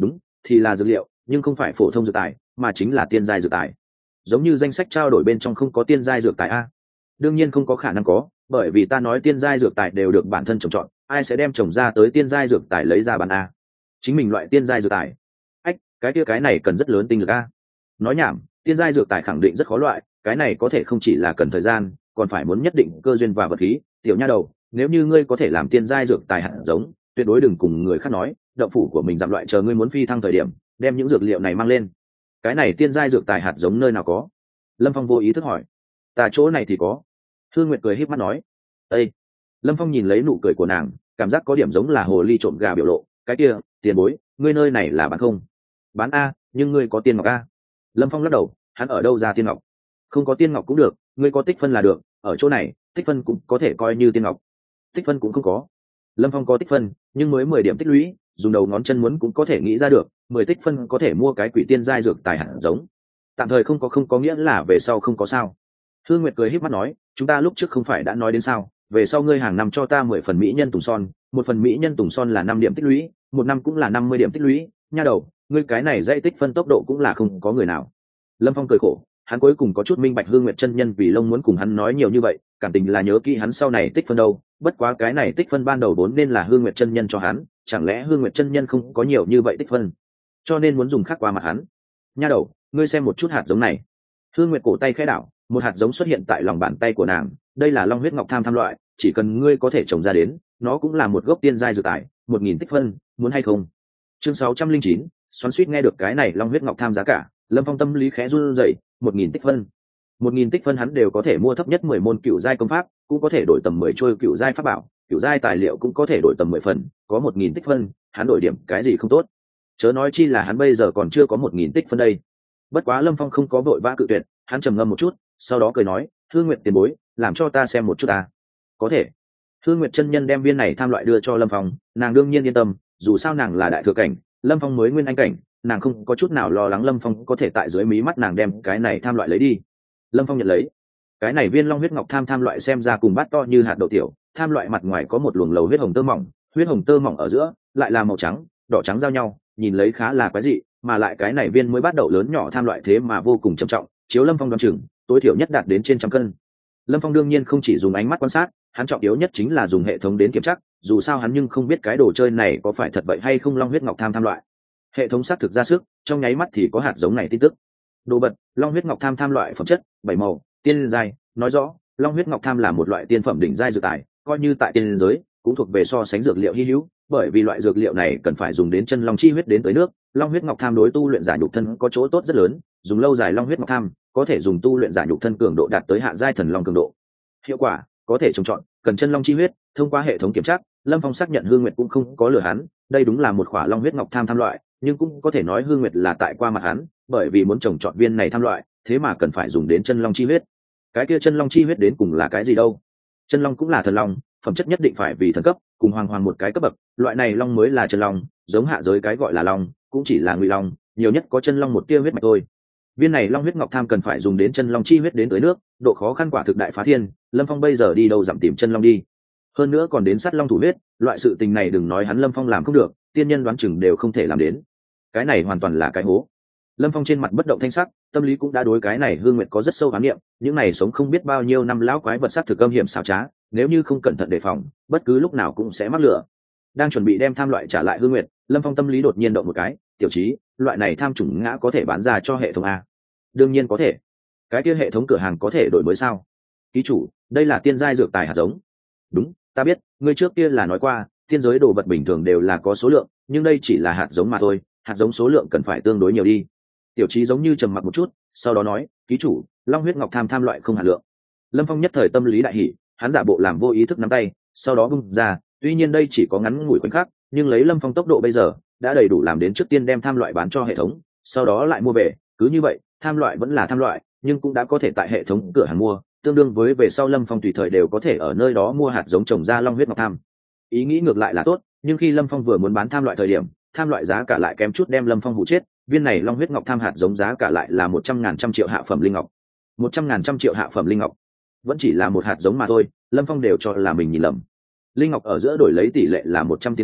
thì là dược liệu nhưng không phải phổ thông dược tài mà chính là tiên giai dược tài. Giống như danh sách trao đổi bên trong không có tiên giai dược tài a? Đương nhiên không có khả năng có, bởi vì ta nói tiên giai dược tài đều được bản thân trồng trọt, ai sẽ đem trồng ra tới tiên giai dược tài lấy ra bán a? Chính mình loại tiên giai dược tài. Ách, cái kia cái này cần rất lớn tinh lực a. Nói nhảm, tiên giai dược tài khẳng định rất khó loại, cái này có thể không chỉ là cần thời gian, còn phải muốn nhất định cơ duyên và vật khí. Tiểu nha đầu, nếu như ngươi có thể làm tiên giai dược tài hạt giống, tuyệt đối đừng cùng người khác nói, động phủ của mình giảm loại chờ ngươi muốn phi thăng thời điểm, đem những dược liệu này mang lên. Cái này tiên giai dược tài hạt giống nơi nào có? Lâm Phong vô ý thức hỏi. Ta chỗ này thì có. Hương Nguyệt cười híp mắt nói. Ê! Lâm Phong nhìn lấy nụ cười của nàng, cảm giác có điểm giống là hồ ly trộm gà biểu lộ. Cái kia, tiền bối, ngươi nơi này là bán không? Bán a, nhưng ngươi có tiên ngọc a? Lâm Phong lắc đầu, hắn ở đâu ra tiên ngọc? Không có tiên ngọc cũng được, ngươi có tích phân là được, ở chỗ này tích phân cũng có thể coi như tiên ngọc. Tích phân cũng không có. Lâm Phong có tích phân, nhưng mới mười điểm tích lũy, dùng đầu ngón chân muốn cũng có thể nghĩ ra được, mười tích phân có thể mua cái quỷ tiên giai dược tài hạt giống. Tạm thời không có không có nghĩa là về sau không có sao. Hương Nguyệt cười híp mắt nói, chúng ta lúc trước không phải đã nói đến sao, về sau ngươi hàng năm cho ta mười phần mỹ nhân tùng son, một phần mỹ nhân tùng son là năm điểm tích lũy, một năm cũng là năm mươi điểm tích lũy, nha đầu, ngươi cái này dãy tích phân tốc độ cũng là không có người nào. Lâm Phong cười khổ, hắn cuối cùng có chút minh bạch Hương Nguyệt chân nhân vì lông muốn cùng hắn nói nhiều như vậy, cảm tình là nhớ kỹ hắn sau này tích phân đâu, bất quá cái này tích phân ban đầu vốn nên là Hương Nguyệt chân nhân cho hắn, chẳng lẽ Hương Nguyệt chân nhân không có nhiều như vậy tích phân, cho nên muốn dùng khác qua mặt hắn. Nha đầu, ngươi xem một chút hạt giống này. Hương Nguyệt cổ tay khẽ đảo, một hạt giống xuất hiện tại lòng bàn tay của nàng, đây là long huyết ngọc tham tham loại, chỉ cần ngươi có thể trồng ra đến, nó cũng là một gốc tiên giai dược tài, một nghìn tích phân, muốn hay không? Chương sáu trăm linh chín, xoắn xuýt nghe được cái này long huyết ngọc tham giá cả, Lâm Phong tâm lý khẽ run rẩy, một nghìn tích phân. Một nghìn tích phân hắn đều có thể mua thấp nhất mười môn cựu giai công pháp, cũng có thể đổi tầm mười trôi cựu giai pháp bảo, cựu giai tài liệu cũng có thể đổi tầm mười phần, có một nghìn tích phân, hắn đổi điểm cái gì không tốt. Chớ nói chi là hắn bây giờ còn chưa có một nghìn tích phân đây. Bất quá Lâm Phong không có vội vã cự tuyệt, hắn trầm ngâm một chút, sau đó cười nói, Hương Nguyệt tiền bối, làm cho ta xem một chút ta. Có thể. Hương Nguyệt chân nhân đem viên này tham loại đưa cho Lâm Phong, nàng đương nhiên yên tâm, dù sao nàng là đại thừa cảnh, Lâm Phong mới nguyên anh cảnh, nàng không có chút nào lo lắng Lâm Phong có thể tại dưới mí mắt nàng đem cái này tham loại lấy đi. Lâm Phong nhận lấy. Cái này viên long huyết ngọc tham tham loại xem ra cùng bát to như hạt đậu tiểu, tham loại mặt ngoài có một luồng lầu huyết hồng tơ mỏng, huyết hồng tơ mỏng ở giữa lại là màu trắng, đỏ trắng giao nhau, nhìn lấy khá là quái dị, mà lại cái này viên mới bắt đầu lớn nhỏ tham loại thế mà vô cùng trầm trọng, chiếu Lâm Phong đoán chừng, tối thiểu nhất đạt đến trên trăm cân. Lâm Phong đương nhiên không chỉ dùng ánh mắt quan sát, hắn trọng yếu nhất chính là dùng hệ thống đến kiểm tra, dù sao hắn nhưng không biết cái đồ chơi này có phải thật vậy hay không long huyết ngọc tham tham loại. Hệ thống xác thực ra sức, trong nháy mắt thì có hạt giống này tin tức. Đồ bật, long huyết ngọc tham tham loại phẩm chất, bảy màu, tiên giai, nói rõ, long huyết ngọc tham là một loại tiên phẩm đỉnh giai dược tài, coi như tại tiên giới, cũng thuộc về so sánh dược liệu hi hữu, bởi vì loại dược liệu này cần phải dùng đến chân long chi huyết đến tới nước, long huyết ngọc tham đối tu luyện giả nhục thân có chỗ tốt rất lớn, dùng lâu dài long huyết ngọc tham, có thể dùng tu luyện giả nhục thân cường độ đạt tới hạ giai thần long cường độ. Hiệu quả, có thể trồng trọt, cần chân long chi huyết, thông qua hệ thống kiểm tra, Lâm Phong xác nhận Hương Nguyệt cũng không có lừa hắn, đây đúng là một khỏa long huyết ngọc tham tham loại, nhưng cũng có thể nói Hương Nguyệt là tại qua mặt hắn, bởi vì muốn trồng trọt viên này tham loại, thế mà cần phải dùng đến chân long chi huyết. Cái kia chân long chi huyết đến cùng là cái gì đâu? Chân long cũng là thần long, phẩm chất nhất định phải vì thần cấp, cùng hoàng hoàng một cái cấp bậc, loại này long mới là chân long, giống hạ giới cái gọi là long, cũng chỉ là ngụy long, nhiều nhất có chân long một tia huyết mạch thôi. Viên này long huyết ngọc tham cần phải dùng đến chân long chi huyết đến tới nước, độ khó khăn quả thực đại phá thiên, Lâm Phong bây giờ đi đâu dặm tìm chân long đi. Hơn nữa còn đến sát long thủ huyết, loại sự tình này đừng nói hắn Lâm Phong làm không được, tiên nhân đoán chừng đều không thể làm đến. Cái này hoàn toàn là cái hố. Lâm Phong trên mặt bất động thanh sắc, tâm lý cũng đã đối cái này Hương Nguyệt có rất sâu khám nghiệm, những này sống không biết bao nhiêu năm lão quái vật sát thực âm hiểm xảo trá, nếu như không cẩn thận đề phòng, bất cứ lúc nào cũng sẽ mắc lửa. Đang chuẩn bị đem tham loại trả lại Hương Nguyệt, Lâm Phong tâm lý đột nhiên động một cái, tiểu trí, loại này tham chủng ngã có thể bán ra cho hệ thống a? Đương nhiên có thể. Cái kia hệ thống cửa hàng có thể đổi mới sao? Ký chủ, đây là tiên giai dược tài hạt giống. Đúng, ta biết, ngươi trước kia là nói qua, tiên giới đồ vật bình thường đều là có số lượng, nhưng đây chỉ là hạt giống mà thôi, hạt giống số lượng cần phải tương đối nhiều đi. Tiểu trí giống như trầm mặc một chút, sau đó nói, ký chủ, long huyết ngọc tham tham loại không hạt lượng. Lâm Phong nhất thời tâm lý đại hỉ, hắn giả bộ làm vô ý thức nắm tay, sau đó bung ra, tuy nhiên đây chỉ có ngắn ngủi khoảnh khắc, nhưng lấy Lâm Phong tốc độ bây giờ, đã đầy đủ làm đến trước tiên đem tham loại bán cho hệ thống, sau đó lại mua về, cứ như vậy, tham loại vẫn là tham loại, nhưng cũng đã có thể tại hệ thống cửa hàng mua, tương đương với về sau Lâm Phong tùy thời đều có thể ở nơi đó mua hạt giống trồng ra long huyết ngọc tham. Ý nghĩ ngược lại là tốt, nhưng khi Lâm Phong vừa muốn bán tham loại thời điểm, tham loại giá cả lại kém chút đem Lâm Phong hụ chết, viên này long huyết ngọc tham hạt giống giá cả lại là một trăm ngàn trăm triệu hạ phẩm linh ngọc. Một trăm ngàn trăm triệu hạ phẩm linh ngọc, vẫn chỉ là một hạt giống mà thôi, Lâm Phong đều cho là mình nhìn lầm. Linh ngọc ở giữa đổi lấy tỷ lệ là một trăm tiên chế,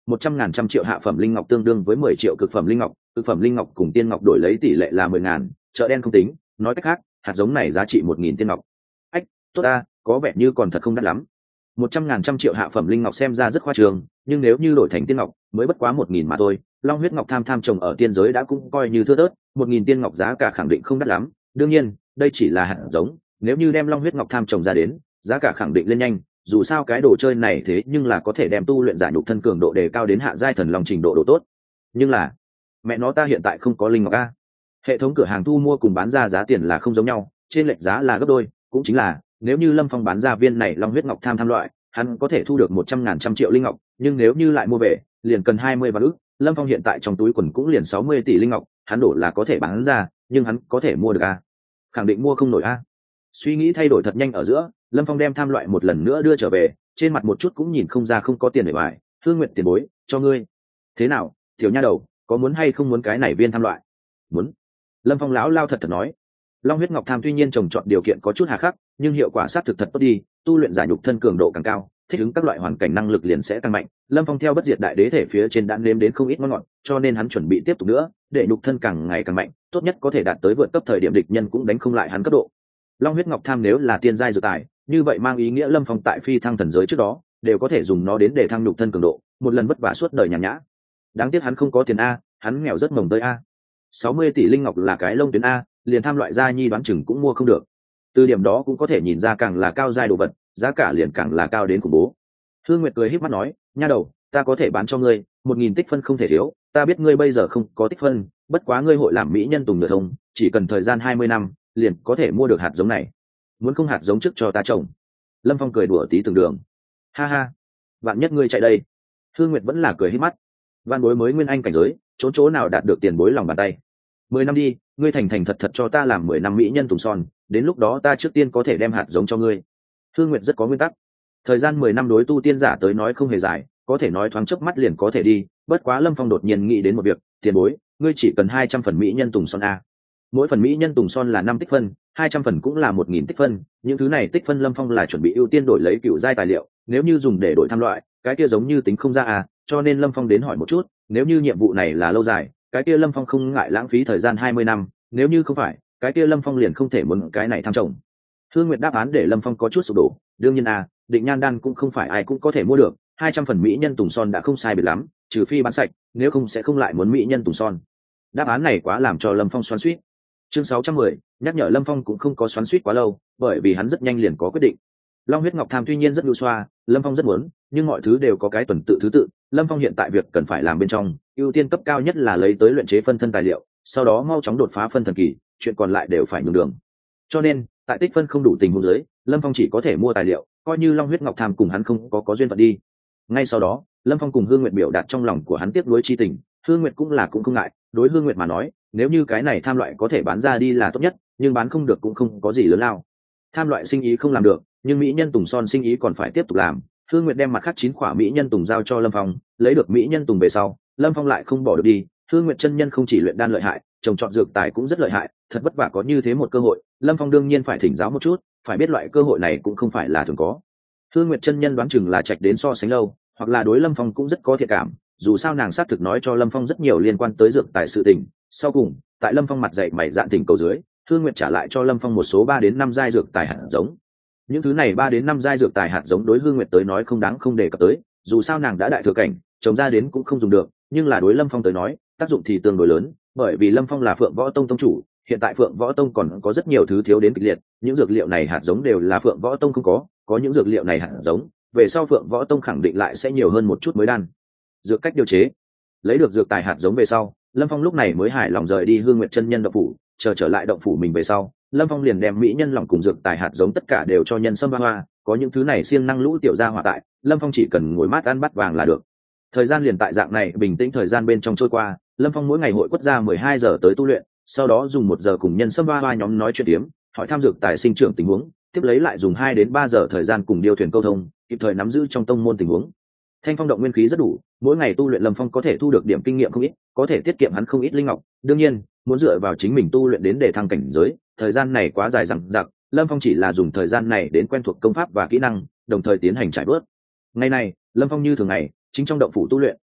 một trăm ngàn trăm triệu hạ phẩm linh ngọc tương đương với mười triệu cực phẩm linh ngọc, cực phẩm linh ngọc cùng tiên ngọc đổi lấy tỷ lệ là mười ngàn, chợ đen không tính, nói cách khác hạt giống này giá trị một nghìn tiên ngọc. Ách, tốt ta, có vẻ như còn thật không đắt lắm. Một trăm ngàn trăm triệu hạ phẩm linh ngọc xem ra rất khoa trương, nhưng nếu như đổi thành tiên ngọc mới bất quá một nghìn mà thôi. Long huyết ngọc tham tham trồng ở tiên giới đã cũng coi như thưa thớt, một nghìn tiên ngọc giá cả khẳng định không đắt lắm. Đương nhiên đây chỉ là hạt giống, nếu như đem long huyết ngọc tham trồng ra đến, giá cả khẳng định lên nhanh. Dù sao cái đồ chơi này thế nhưng là có thể đem tu luyện giả nhục thân cường độ đề cao đến hạ giai thần long trình độ độ tốt. Nhưng là mẹ nó ta hiện tại không có linh ngọc a. Hệ thống cửa hàng thu mua cùng bán ra giá tiền là không giống nhau, trên lệch giá là gấp đôi. Cũng chính là nếu như Lâm Phong bán ra viên này long huyết ngọc tham tham loại, hắn có thể thu được một trăm ngàn trăm triệu linh ngọc, nhưng nếu như lại mua về liền cần hai mươi vạn ức. Lâm Phong hiện tại trong túi quần cũng liền sáu mươi tỷ linh ngọc, hắn đổ là có thể bán ra, nhưng hắn có thể mua được a? Khẳng định mua không nổi a. Suy nghĩ thay đổi thật nhanh ở giữa, Lâm Phong đem tham loại một lần nữa đưa trở về, trên mặt một chút cũng nhìn không ra không có tiền để bài. Hương Nguyệt tiền bối, cho ngươi. Thế nào, tiểu nha đầu, có muốn hay không muốn cái này viên tham loại? Muốn. Lâm Phong lão lao thật thật nói. Long huyết ngọc tham tuy nhiên trồng trọt điều kiện có chút hà khắc, nhưng hiệu quả sát thực thật tốt đi, tu luyện giải nhục thân cường độ càng cao, thích ứng các loại hoàn cảnh năng lực liền sẽ tăng mạnh. Lâm Phong theo bất diệt đại đế thể phía trên đã nếm đến không ít ngon ngọt, cho nên hắn chuẩn bị tiếp tục nữa, để nhục thân càng ngày càng mạnh, tốt nhất có thể đạt tới vượt cấp thời điểm địch nhân cũng đánh không lại hắn cấp độ. Long huyết ngọc tham nếu là tiên giai dược tài, như vậy mang ý nghĩa Lâm Phong tại phi thăng thần giới trước đó đều có thể dùng nó đến để thăng nhục thân cường độ, một lần vất vả suốt đời nhàn nhã. Đáng tiếc hắn không có tiền a, hắn nghèo rất mồng tới a. sáu mươi tỷ linh ngọc là cái lông tuyến a, liền tham loại gia nhi đoán chừng cũng mua không được. Từ điểm đó cũng có thể nhìn ra càng là cao giai đồ vật, giá cả liền càng là cao đến khủng bố. Hương Nguyệt cười híp mắt nói, nha đầu, ta có thể bán cho ngươi, một nghìn tích phân không thể thiếu, ta biết ngươi bây giờ không có tích phân, bất quá ngươi hội làm mỹ nhân tùng nửa thông, chỉ cần thời gian hai mươi năm, liền có thể mua được hạt giống này. Muốn không hạt giống trước cho ta trồng? Lâm Phong cười đùa tí từng đường. Ha ha, vạn nhất ngươi chạy đây. Hương Nguyệt vẫn là cười híp mắt. Vạn bối mới nguyên anh cảnh giới, chỗ chỗ nào đạt được tiền bối lòng bàn tay. Mười năm đi, ngươi thành thành thật thật cho ta làm mười năm mỹ nhân tùng son, đến lúc đó ta trước tiên có thể đem hạt giống cho ngươi. Hương Nguyệt rất có nguyên tắc. Thời gian mười năm đối tu tiên giả tới nói không hề dài, có thể nói thoáng chớp mắt liền có thể đi. Bất quá Lâm Phong đột nhiên nghĩ đến một việc, tiền bối, ngươi chỉ cần hai trăm phần mỹ nhân tùng son a. Mỗi phần mỹ nhân tùng son là năm tích phân, hai trăm phần cũng là một nghìn tích phân. Những thứ này tích phân Lâm Phong là chuẩn bị ưu tiên đổi lấy cựu giai tài liệu, nếu như dùng để đổi tham loại, cái kia giống như tính không ra à, cho nên Lâm Phong đến hỏi một chút, nếu như nhiệm vụ này là lâu dài, cái kia Lâm Phong không ngại lãng phí thời gian hai mươi năm, nếu như không phải, cái kia Lâm Phong liền không thể muốn cái này tham trồng. Thương Nguyệt đáp án để Lâm Phong có chút sụp đổ, đương nhiên à, định nhan đan cũng không phải ai cũng có thể mua được, hai trăm phần mỹ nhân tùng son đã không sai biệt lắm, trừ phi bán sạch, nếu không sẽ không lại muốn mỹ nhân tùng son. Đáp án này quá làm cho Lâm Phong xoắn xuýt. Chương sáu trăm mười, nhắc nhở Lâm Phong cũng không có xoắn xuýt quá lâu, bởi vì hắn rất nhanh liền có quyết định. Long huyết ngọc tham tuy nhiên rất lưu xoa, Lâm Phong rất muốn, nhưng mọi thứ đều có cái tuần tự thứ tự. Lâm Phong hiện tại việc cần phải làm bên trong, ưu tiên cấp cao nhất là lấy tới luyện chế phân thân tài liệu, sau đó mau chóng đột phá phân thần kỳ, chuyện còn lại đều phải nhường đường. Cho nên, tại tích phân không đủ tình huống dưới, Lâm Phong chỉ có thể mua tài liệu, coi như Long huyết ngọc tham cùng hắn không có có duyên phận đi. Ngay sau đó, Lâm Phong cùng Hương Nguyệt biểu đạt trong lòng của hắn tiếc nuối chi tình, Hương Nguyệt cũng là cũng không ngại, đối Hương Nguyệt mà nói, nếu như cái này tham loại có thể bán ra đi là tốt nhất, nhưng bán không được cũng không có gì lớn lao. Tham loại sinh ý không làm được, nhưng mỹ nhân tùng son sinh ý còn phải tiếp tục làm. Hương Nguyệt đem mặt khác chín quả mỹ nhân tùng giao cho Lâm Phong, lấy được mỹ nhân tùng về sau, Lâm Phong lại không bỏ được đi. Hương Nguyệt chân nhân không chỉ luyện đan lợi hại, trồng trọt dược tài cũng rất lợi hại, thật vất vả có như thế một cơ hội, Lâm Phong đương nhiên phải thỉnh giáo một chút, phải biết loại cơ hội này cũng không phải là thường có. Hương Nguyệt chân nhân đoán chừng là trạch đến so sánh lâu, hoặc là đối Lâm Phong cũng rất có thiện cảm, dù sao nàng xác thực nói cho Lâm Phong rất nhiều liên quan tới dược tài sự tình. Sau cùng, tại Lâm Phong mặt dạy mày dạn tình cầu dưới, Hương Nguyệt trả lại cho Lâm Phong một số ba đến năm giai dược tài hạt giống. Những thứ này ba đến năm giai dược tài hạt giống đối Hương Nguyệt tới nói không đáng không đề cập tới, dù sao nàng đã đại thừa cảnh, trồng ra đến cũng không dùng được, nhưng là đối Lâm Phong tới nói, tác dụng thì tương đối lớn, bởi vì Lâm Phong là Phượng Võ Tông tông chủ, hiện tại Phượng Võ Tông còn có rất nhiều thứ thiếu đến kịch liệt, những dược liệu này hạt giống đều là Phượng Võ Tông không có, có những dược liệu này hạt giống, về sau Phượng Võ Tông khẳng định lại sẽ nhiều hơn một chút mới đan. Dược cách điều chế, lấy được dược tài hạt giống về sau, Lâm Phong lúc này mới hài lòng rời đi Hương Nguyệt chân nhân động phủ, chờ trở lại động phủ mình về sau, Lâm Phong liền đem mỹ nhân lòng cùng dược tài hạt giống tất cả đều cho nhân sâm hoa hoa, có những thứ này siêng năng lũ tiểu gia hỏa tại, Lâm Phong chỉ cần ngồi mát ăn bát vàng là được. Thời gian liền tại dạng này bình tĩnh thời gian bên trong trôi qua, Lâm Phong mỗi ngày hội quất ra mười hai giờ tới tu luyện, sau đó dùng một giờ cùng nhân sâm hoa hoa nhóm nói chuyện tiếm, hỏi thăm dược tài sinh trưởng tình huống, tiếp lấy lại dùng hai đến ba giờ thời gian cùng điêu thuyền câu thông, kịp thời nắm giữ trong tông môn tình huống. Thanh phong động nguyên khí rất đủ, mỗi ngày tu luyện Lâm Phong có thể thu được điểm kinh nghiệm không ít, có thể tiết kiệm hắn không ít linh ngọc. Đương nhiên, muốn dựa vào chính mình tu luyện đến để thăng cảnh giới, thời gian này quá dài dằng dặc, Lâm Phong chỉ là dùng thời gian này đến quen thuộc công pháp và kỹ năng, đồng thời tiến hành trải bớt. Ngày này, Lâm Phong như thường ngày, chính trong động phủ tu luyện,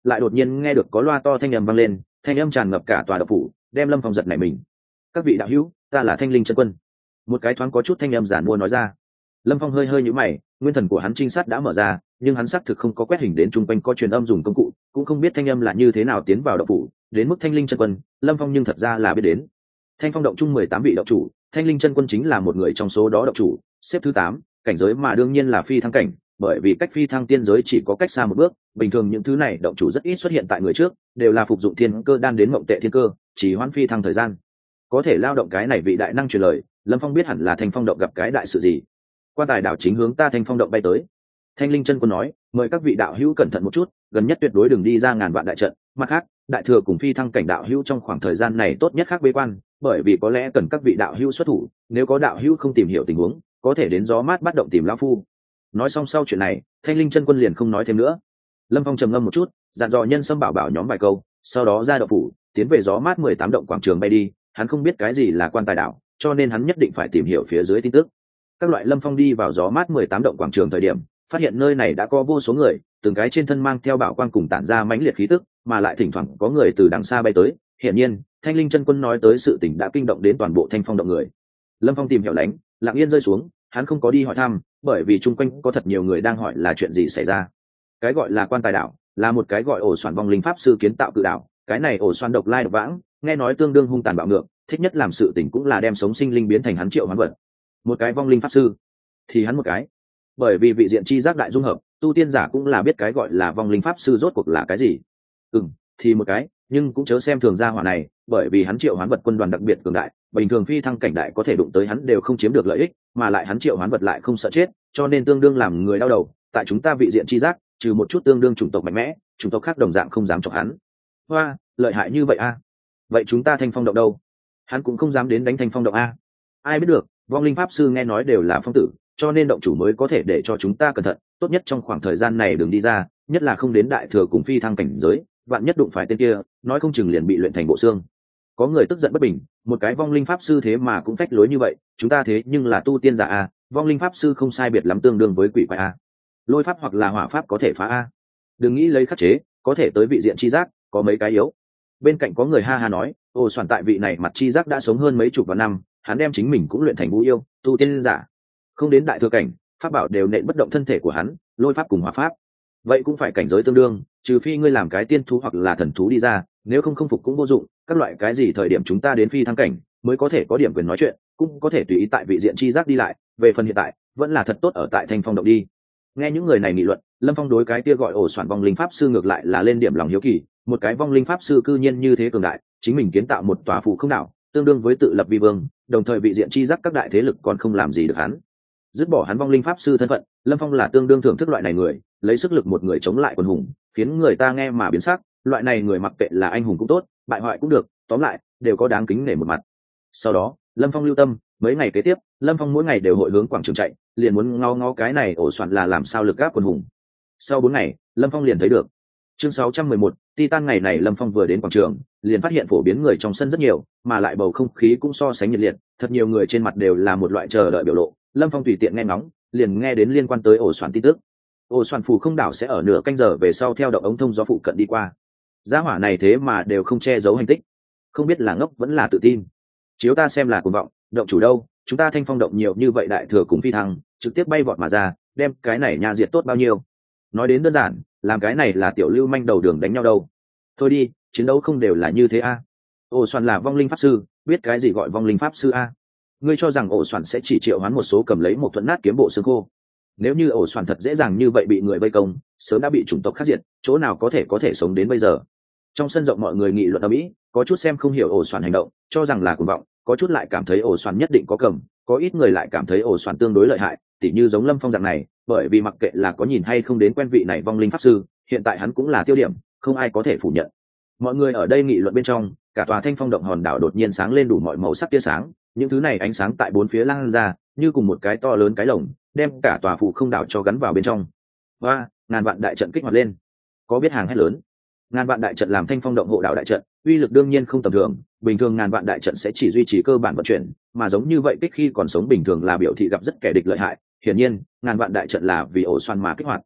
lại đột nhiên nghe được có loa to thanh âm vang lên, thanh âm tràn ngập cả tòa động phủ, đem Lâm Phong giật nảy mình. Các vị đạo hữu, ta là Thanh Linh chân quân. Một cái thoáng có chút thanh âm giản mua nói ra. Lâm Phong hơi hơi nhíu mày, nguyên thần của hắn trinh sát đã mở ra, nhưng hắn xác thực không có quét hình đến trung quanh có truyền âm dùng công cụ, cũng không biết thanh âm là như thế nào tiến vào động phủ, đến mức Thanh Linh chân quân, Lâm Phong nhưng thật ra là biết đến. Thanh Phong động chung mười tám vị động chủ, Thanh Linh chân quân chính là một người trong số đó động chủ, xếp thứ tám, cảnh giới mà đương nhiên là phi thăng cảnh, bởi vì cách phi thăng tiên giới chỉ có cách xa một bước, bình thường những thứ này động chủ rất ít xuất hiện tại người trước, đều là phục dụng thiên cơ đan đến mộng tệ thiên cơ, chỉ hoãn phi thăng thời gian. Có thể lao động cái này vị đại năng truyền lời, Lâm Phong biết hẳn là Thanh Phong động gặp cái đại sự gì. Quan tài đảo chính hướng ta Thanh Phong động bay tới. Thanh Linh chân quân nói, mời các vị đạo hữu cẩn thận một chút, gần nhất tuyệt đối đừng đi ra ngàn vạn đại trận, mặt khác, đại thừa cùng phi thăng cảnh đạo hữu trong khoảng thời gian này tốt nhất khác bế quan, bởi vì có lẽ cần các vị đạo hữu xuất thủ, nếu có đạo hữu không tìm hiểu tình huống, có thể đến gió mát bắt động tìm lão phu. Nói xong sau chuyện này, Thanh Linh chân quân liền không nói thêm nữa. Lâm Phong trầm ngâm một chút, dặn dò nhân sâm bảo bảo nhóm vài câu, sau đó ra động phủ, tiến về gió mát mười tám động quảng trường bay đi. Hắn không biết cái gì là quan tài đảo, cho nên hắn nhất định phải tìm hiểu phía dưới tin tức. Các loại Lâm Phong đi vào gió mát mười tám động quảng trường thời điểm, phát hiện nơi này đã có vô số người, từng cái trên thân mang theo bảo quang cùng tản ra mãnh liệt khí tức, mà lại thỉnh thoảng có người từ đằng xa bay tới. Hiển nhiên, Thanh Linh chân quân nói tới sự tình đã kinh động đến toàn bộ Thanh Phong động người. Lâm Phong tìm hiểu lánh, lặng yên rơi xuống, hắn không có đi hỏi thăm, bởi vì chung quanh có thật nhiều người đang hỏi là chuyện gì xảy ra. Cái gọi là quan tài đảo, là một cái gọi ổ soạn vong linh pháp sư kiến tạo cự đảo, cái này ổ soạn độc lai độc vãng, nghe nói tương đương hung tàn bạo ngược, thích nhất làm sự tình cũng là đem sống sinh linh biến thành hắn triệu hoán vật. Một cái vong linh pháp sư, thì hắn một cái. Bởi vì vị diện chi giác đại dung hợp, tu tiên giả cũng là biết cái gọi là vong linh pháp sư rốt cuộc là cái gì. Ừm, thì một cái, nhưng cũng chớ xem thường gia hỏa này, bởi vì hắn triệu hoán vật quân đoàn đặc biệt cường đại, bình thường phi thăng cảnh đại có thể đụng tới hắn đều không chiếm được lợi ích, mà lại hắn triệu hoán vật lại không sợ chết, cho nên tương đương làm người đau đầu. Tại chúng ta vị diện chi giác, trừ một chút tương đương chủng tộc mạnh mẽ, chủng tộc khác đồng dạng không dám chọc hắn. Hoa, lợi hại như vậy a? Vậy chúng ta Thanh Phong động đâu? Hắn cũng không dám đến đánh Thanh Phong động a? Ai biết được, vong linh pháp sư nghe nói đều là phong tử, cho nên động chủ mới có thể để cho chúng ta cẩn thận, tốt nhất trong khoảng thời gian này đừng đi ra, nhất là không đến đại thừa cùng phi thăng cảnh giới, vạn nhất đụng phải tên kia, nói không chừng liền bị luyện thành bộ xương. Có người tức giận bất bình, một cái vong linh pháp sư thế mà cũng phách lối như vậy, chúng ta thế nhưng là tu tiên giả a, vong linh pháp sư không sai biệt lắm tương đương với quỷ quái a. Lôi pháp hoặc là hỏa pháp có thể phá a. Đừng nghĩ lấy khắc chế, có thể tới vị diện chi giác, có mấy cái yếu. Bên cạnh có người ha ha nói, ồ soạn tại vị này mặt chi giác đã sống hơn mấy chục vạn năm, hắn đem chính mình cũng luyện thành vũ yêu, tu tiên giả. Không đến đại thừa cảnh, pháp bảo đều nện bất động thân thể của hắn, lôi pháp cùng hỏa pháp. Vậy cũng phải cảnh giới tương đương, trừ phi ngươi làm cái tiên thú hoặc là thần thú đi ra, nếu không không phục cũng vô dụng, các loại cái gì thời điểm chúng ta đến phi thăng cảnh, mới có thể có điểm quyền nói chuyện, cũng có thể tùy ý tại vị diện chi giác đi lại, về phần hiện tại, vẫn là thật tốt ở tại Thanh Phong động đi. Nghe những người này nghị luận, Lâm Phong đối cái kia gọi ổ soạn vong linh pháp sư ngược lại là lên điểm lòng hiếu kỳ, một cái vong linh pháp sư cư nhiên như thế cường đại, chính mình kiến tạo một tòa phủ không đảo, tương đương với tự lập vi vương, đồng thời vị diện chi giác các đại thế lực còn không làm gì được hắn. Dứt bỏ hắn vong linh pháp sư thân phận, Lâm Phong là tương đương thưởng thức loại này người, lấy sức lực một người chống lại quần hùng, khiến người ta nghe mà biến sắc, loại này người mặc kệ là anh hùng cũng tốt, bại hoại cũng được, tóm lại đều có đáng kính nể một mặt. Sau đó, Lâm Phong lưu tâm, mấy ngày kế tiếp, Lâm Phong mỗi ngày đều hội hướng quảng trường chạy, liền muốn ngó ngó cái này ổ soạn là làm sao lực gáp quần hùng. Sau bốn ngày, Lâm Phong liền thấy được. Chương sáu trăm mười một, Titan ngày này Lâm Phong vừa đến quảng trường, liền phát hiện phổ biến người trong sân rất nhiều, mà lại bầu không khí cũng so sánh nhiệt liệt, thật nhiều người trên mặt đều là một loại chờ đợi biểu lộ. Lâm Phong tùy tiện nghe ngóng, liền nghe đến liên quan tới ổ soạn tin tức. Ổ soạn phù không đảo sẽ ở nửa canh giờ về sau theo động ống thông gió phụ cận đi qua. Gia hỏa này thế mà đều không che giấu hành tích, không biết là ngốc vẫn là tự tin. Chiếu ta xem là cuồng vọng, động chủ đâu, chúng ta Thanh Phong động nhiều như vậy đại thừa cùng phi thăng, trực tiếp bay vọt mà ra, đem cái này nha diệt tốt bao nhiêu. Nói đến đơn giản, làm cái này là tiểu lưu manh đầu đường đánh nhau đâu. Thôi đi, chiến đấu không đều là như thế a. À? Ổ soạn là vong linh pháp sư, biết cái gì gọi vong linh pháp sư a? À? Ngươi cho rằng ổ soạn sẽ chỉ triệu hoán một số cầm lấy một thuận nát kiếm bộ xương khô? Nếu như ổ soạn thật dễ dàng như vậy bị người vây công, sớm đã bị chủng tộc khắc diệt, chỗ nào có thể có thể sống đến bây giờ. Trong sân rộng mọi người nghị luận ở mỹ, có chút xem không hiểu ổ soạn hành động, cho rằng là cuồng vọng, có chút lại cảm thấy ổ soạn nhất định có cầm, có ít người lại cảm thấy ổ soạn tương đối lợi hại, tỉ như giống Lâm Phong dạng này, bởi vì mặc kệ là có nhìn hay không đến quen vị này vong linh pháp sư, hiện tại hắn cũng là tiêu điểm, không ai có thể phủ nhận. Mọi người ở đây nghị luận bên trong, cả tòa Thanh Phong động hòn đảo đột nhiên sáng lên đủ mọi màu sắc tia sáng, những thứ này ánh sáng tại bốn phía lan ra, như cùng một cái to lớn cái lồng, đem cả tòa phủ không đảo cho gắn vào bên trong. Và ngàn vạn đại trận kích hoạt lên, có biết hàng hét lớn. Ngàn vạn đại trận làm Thanh Phong động hộ đảo đại trận, uy lực đương nhiên không tầm thường, bình thường ngàn vạn đại trận sẽ chỉ duy trì cơ bản vận chuyển, mà giống như vậy kích khi còn sống bình thường là biểu thị gặp rất kẻ địch lợi hại, hiển nhiên, ngàn vạn đại trận là vì ổ xoan mà kích hoạt.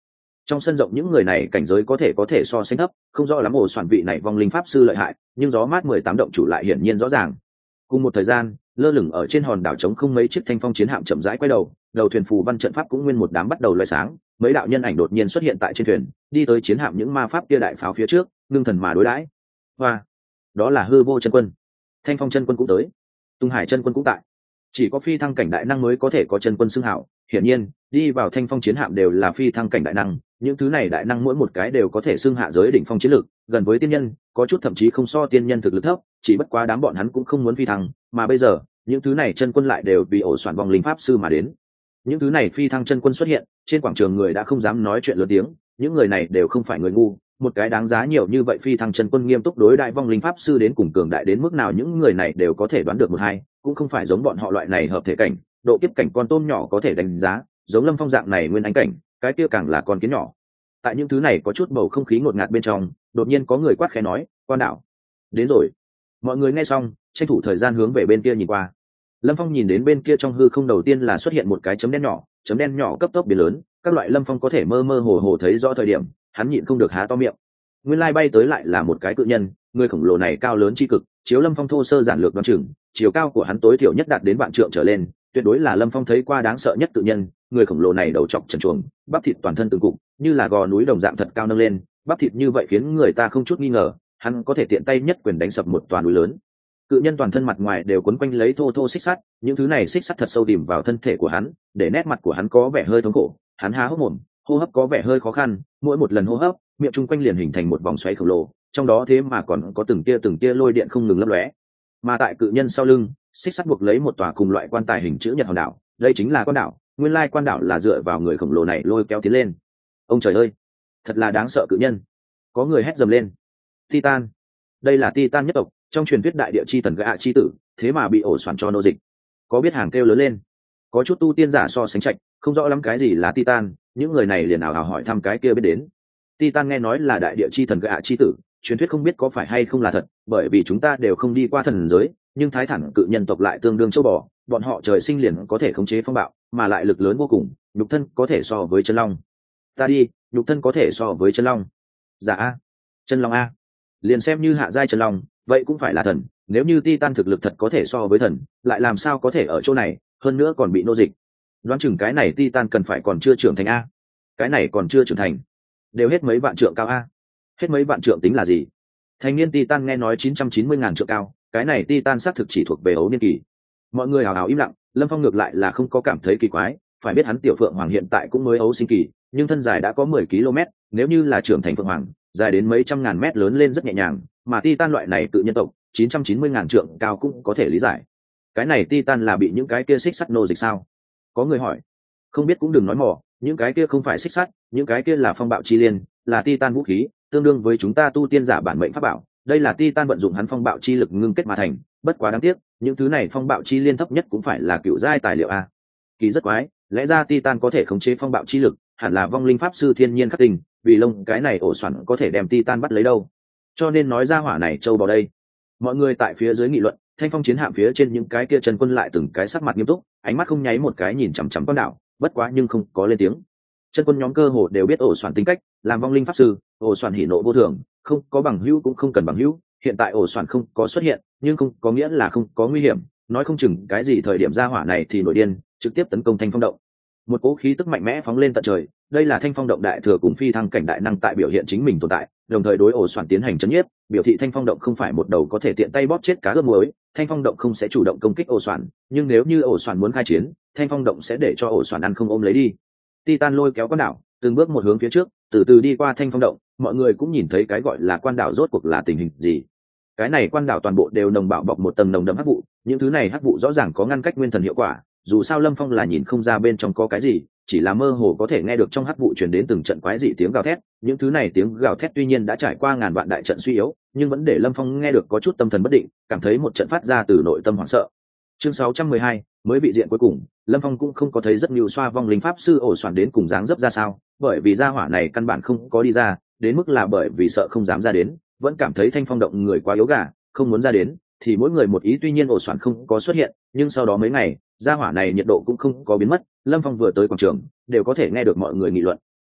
Trong sân rộng những người này cảnh giới có thể có thể so sánh thấp, không rõ lắm ổ soạn vị này vong linh pháp sư lợi hại, nhưng gió mát mười tám động chủ lại hiển nhiên rõ ràng. Cùng một thời gian, lơ lửng ở trên hòn đảo trống không mấy chiếc thanh phong chiến hạm chậm rãi quay đầu, đầu thuyền phù văn trận pháp cũng nguyên một đám bắt đầu lóe sáng, mấy đạo nhân ảnh đột nhiên xuất hiện tại trên thuyền, đi tới chiến hạm những ma pháp kia đại pháo phía trước, ngưng thần mà đối đãi. Và đó là hư vô chân quân, thanh phong chân quân cũng tới, tung hải chân quân cũng tại. Chỉ có phi thăng cảnh đại năng mới có thể có chân quân xưng hảo, hiển nhiên đi vào thanh phong chiến hạm đều là phi thăng cảnh đại năng, những thứ này đại năng mỗi một cái đều có thể xưng hạ giới đỉnh phong chiến lực, gần với tiên nhân, có chút thậm chí không so tiên nhân thực lực thấp, chỉ bất quá đám bọn hắn cũng không muốn phi thăng, mà bây giờ những thứ này chân quân lại đều vì ổ soạn vong linh pháp sư mà đến. Những thứ này phi thăng chân quân xuất hiện, trên quảng trường người đã không dám nói chuyện lớn tiếng, những người này đều không phải người ngu, một cái đáng giá nhiều như vậy phi thăng chân quân nghiêm túc đối đại vong linh pháp sư đến cùng cường đại đến mức nào những người này đều có thể đoán được một hai, cũng không phải giống bọn họ loại này hợp thể cảnh, độ kiếp cảnh con tôm nhỏ có thể đánh giá, giống Lâm Phong dạng này nguyên ánh cảnh, cái kia càng là con kiến nhỏ. Tại những thứ này có chút bầu không khí ngột ngạt bên trong, đột nhiên có người quát khẽ nói, "Quan đảo, đến rồi." Mọi người nghe xong, tranh thủ thời gian hướng về bên kia nhìn qua. Lâm Phong nhìn đến bên kia trong hư không đầu tiên là xuất hiện một cái chấm đen nhỏ, chấm đen nhỏ cấp tốc biến lớn, các loại Lâm Phong có thể mơ mơ hồ hồ thấy rõ thời điểm, hắn nhịn không được há to miệng. Nguyên lai bay tới lại là một cái cự nhân, người khổng lồ này cao lớn chi cực, chiếu Lâm Phong thô sơ giản lược đoán chừng, chiều cao của hắn tối thiểu nhất đạt đến vạn trượng trở lên, tuyệt đối là Lâm Phong thấy qua đáng sợ nhất cự nhân. Người khổng lồ này đầu trọc trần truồng, bắp thịt toàn thân từng cục, như là gò núi đồng dạng thật cao nâng lên, bắp thịt như vậy khiến người ta không chút nghi ngờ, hắn có thể tiện tay nhất quyền đánh sập một tòa núi lớn. Cự nhân toàn thân mặt ngoài đều quấn quanh lấy thô thô xích sắt, những thứ này xích sắt thật sâu đìm vào thân thể của hắn, để nét mặt của hắn có vẻ hơi thống khổ, hắn há hốc mồm, hô hấp có vẻ hơi khó khăn, mỗi một lần hô hấp, miệng chung quanh liền hình thành một vòng xoáy khổng lồ, trong đó thế mà còn có từng tia từng tia lôi điện không ngừng lấp lóe. Mà tại cự nhân sau lưng, xích sắt buộc lấy một tòa cùng loại quan tài hình chữ nhật hòn đảo, đây chính là quan đảo, nguyên lai quan đảo là dựa vào người khổng lồ này lôi kéo tiến lên. Ông trời ơi, thật là đáng sợ cự nhân. Có người hét dầm lên. Titan, đây là Titan nhất tộc, trong truyền thuyết đại địa chi thần gạ chi tử, thế mà bị ổ soạn cho nô dịch. Có biết hàng kêu lớn lên. Có chút tu tiên giả so sánh chạch, không rõ lắm cái gì là Titan, những người này liền ảo ảo hỏi thăm cái kia biết đến. Titan nghe nói là đại địa chi thần gạ chi tử, truyền thuyết không biết có phải hay không là thật, bởi vì chúng ta đều không đi qua thần giới, nhưng thái thẳng cự nhân tộc lại tương đương châu bò, bọn họ trời sinh liền có thể khống chế phong bạo, mà lại lực lớn vô cùng, nhục thân có thể so với chân long. Ta đi, nhục thân có thể so với chân long. Dạ a, chân long a. Liền xem như hạ giai chân long, vậy cũng phải là thần, nếu như Titan thực lực thật có thể so với thần, lại làm sao có thể ở chỗ này, hơn nữa còn bị nô dịch. Đoán chừng cái này Titan cần phải còn chưa trưởng thành a. Cái này còn chưa trưởng thành, đều hết mấy vạn trượng cao a. Hết mấy vạn trượng tính là gì? Thành niên Titan nghe nói chín trăm chín mươi ngàn trượng cao, cái này Titan xác thực chỉ thuộc về ấu niên kỳ. Mọi người hào hào im lặng, Lâm Phong ngược lại là không có cảm thấy kỳ quái, phải biết hắn tiểu phượng hoàng hiện tại cũng mới ấu sinh kỳ, nhưng thân dài đã có mười ki lô mét, nếu như là trưởng thành phượng hoàng, dài đến mấy trăm ngàn mét lớn lên rất nhẹ nhàng, mà Titan loại này tự nhân tộc, chín trăm chín mươi ngàn trượng cao cũng có thể lý giải. Cái này Titan là bị những cái kia xích sắt nô dịch sao? Có người hỏi. Không biết cũng đừng nói mỏ, những cái kia không phải xích sắt, những cái kia là phong bạo chi liên, là Titan vũ khí, tương đương với chúng ta tu tiên giả bản mệnh pháp bảo. Đây là Titan vận dụng hắn phong bạo chi lực ngưng kết mà thành, bất quá đáng tiếc, những thứ này phong bạo chi liên thấp nhất cũng phải là cựu giai tài liệu a. Kỳ rất quái, lẽ ra Titan có thể khống chế phong bạo chi lực, hẳn là vong linh pháp sư thiên nhiên khắc tình, vì lông cái này ổ xoắn có thể đem Titan bắt lấy đâu. Cho nên nói ra hỏa này trâu vào đây. Mọi người tại phía dưới nghị luận, thanh phong chiến hạm phía trên những cái kia chân quân lại từng cái sắc mặt nghiêm túc, ánh mắt không nháy một cái nhìn chằm chằm con đảo, bất quá nhưng không có lên tiếng. Chân quân nhóm cơ hồ đều biết ổ xoắn tính cách, làm vong linh pháp sư, ổ xoắn hỉ nộ vô thường, không có bằng hữu cũng không cần bằng hữu. Hiện tại ổ xoắn không có xuất hiện, nhưng không có nghĩa là không có nguy hiểm, nói không chừng cái gì thời điểm ra hỏa này thì nổi điên, trực tiếp tấn công thanh phong động. Một cỗ khí tức mạnh mẽ phóng lên tận trời, đây là thanh phong động đại thừa cùng phi thăng cảnh đại năng tại biểu hiện chính mình tồn tại, đồng thời đối ổ xoắn tiến hành chấn nhiếp, biểu thị thanh phong động không phải một đầu có thể tiện tay bóp chết cá ướp muối, thanh phong động không sẽ chủ động công kích ổ xoắn, nhưng nếu như ổ xoắn muốn khai chiến, thanh phong động sẽ để cho ổ xoắn ăn không ôm lấy đi. Titan lôi kéo con đảo, từng bước một hướng phía trước, từ từ đi qua thanh phong động, mọi người cũng nhìn thấy cái gọi là quan đảo rốt cuộc là tình hình gì. Cái này quan đảo toàn bộ đều nồng bạo bọc một tầng nồng đậm hắc vụ, những thứ này hắc vụ rõ ràng có ngăn cách nguyên thần hiệu quả, dù sao Lâm Phong là nhìn không ra bên trong có cái gì, chỉ là mơ hồ có thể nghe được trong hắc vụ truyền đến từng trận quái dị tiếng gào thét, những thứ này tiếng gào thét tuy nhiên đã trải qua ngàn vạn đại trận suy yếu, nhưng vẫn để Lâm Phong nghe được có chút tâm thần bất định, cảm thấy một trận phát ra từ nội tâm hoảng sợ. Chương sáu trăm mười hai, mới bị diện cuối cùng, Lâm Phong cũng không có thấy rất nhiều xoa vong linh pháp sư ổ xoắn đến cùng dáng dấp ra sao, bởi vì gia hỏa này căn bản không có đi ra, đến mức là bởi vì sợ không dám ra đến, vẫn cảm thấy thanh phong động người quá yếu gà, không muốn ra đến, thì mỗi người một ý. Tuy nhiên ổ xoắn không có xuất hiện, nhưng sau đó mấy ngày, gia hỏa này nhiệt độ cũng không có biến mất, Lâm Phong vừa tới quảng trường, đều có thể nghe được mọi người nghị luận.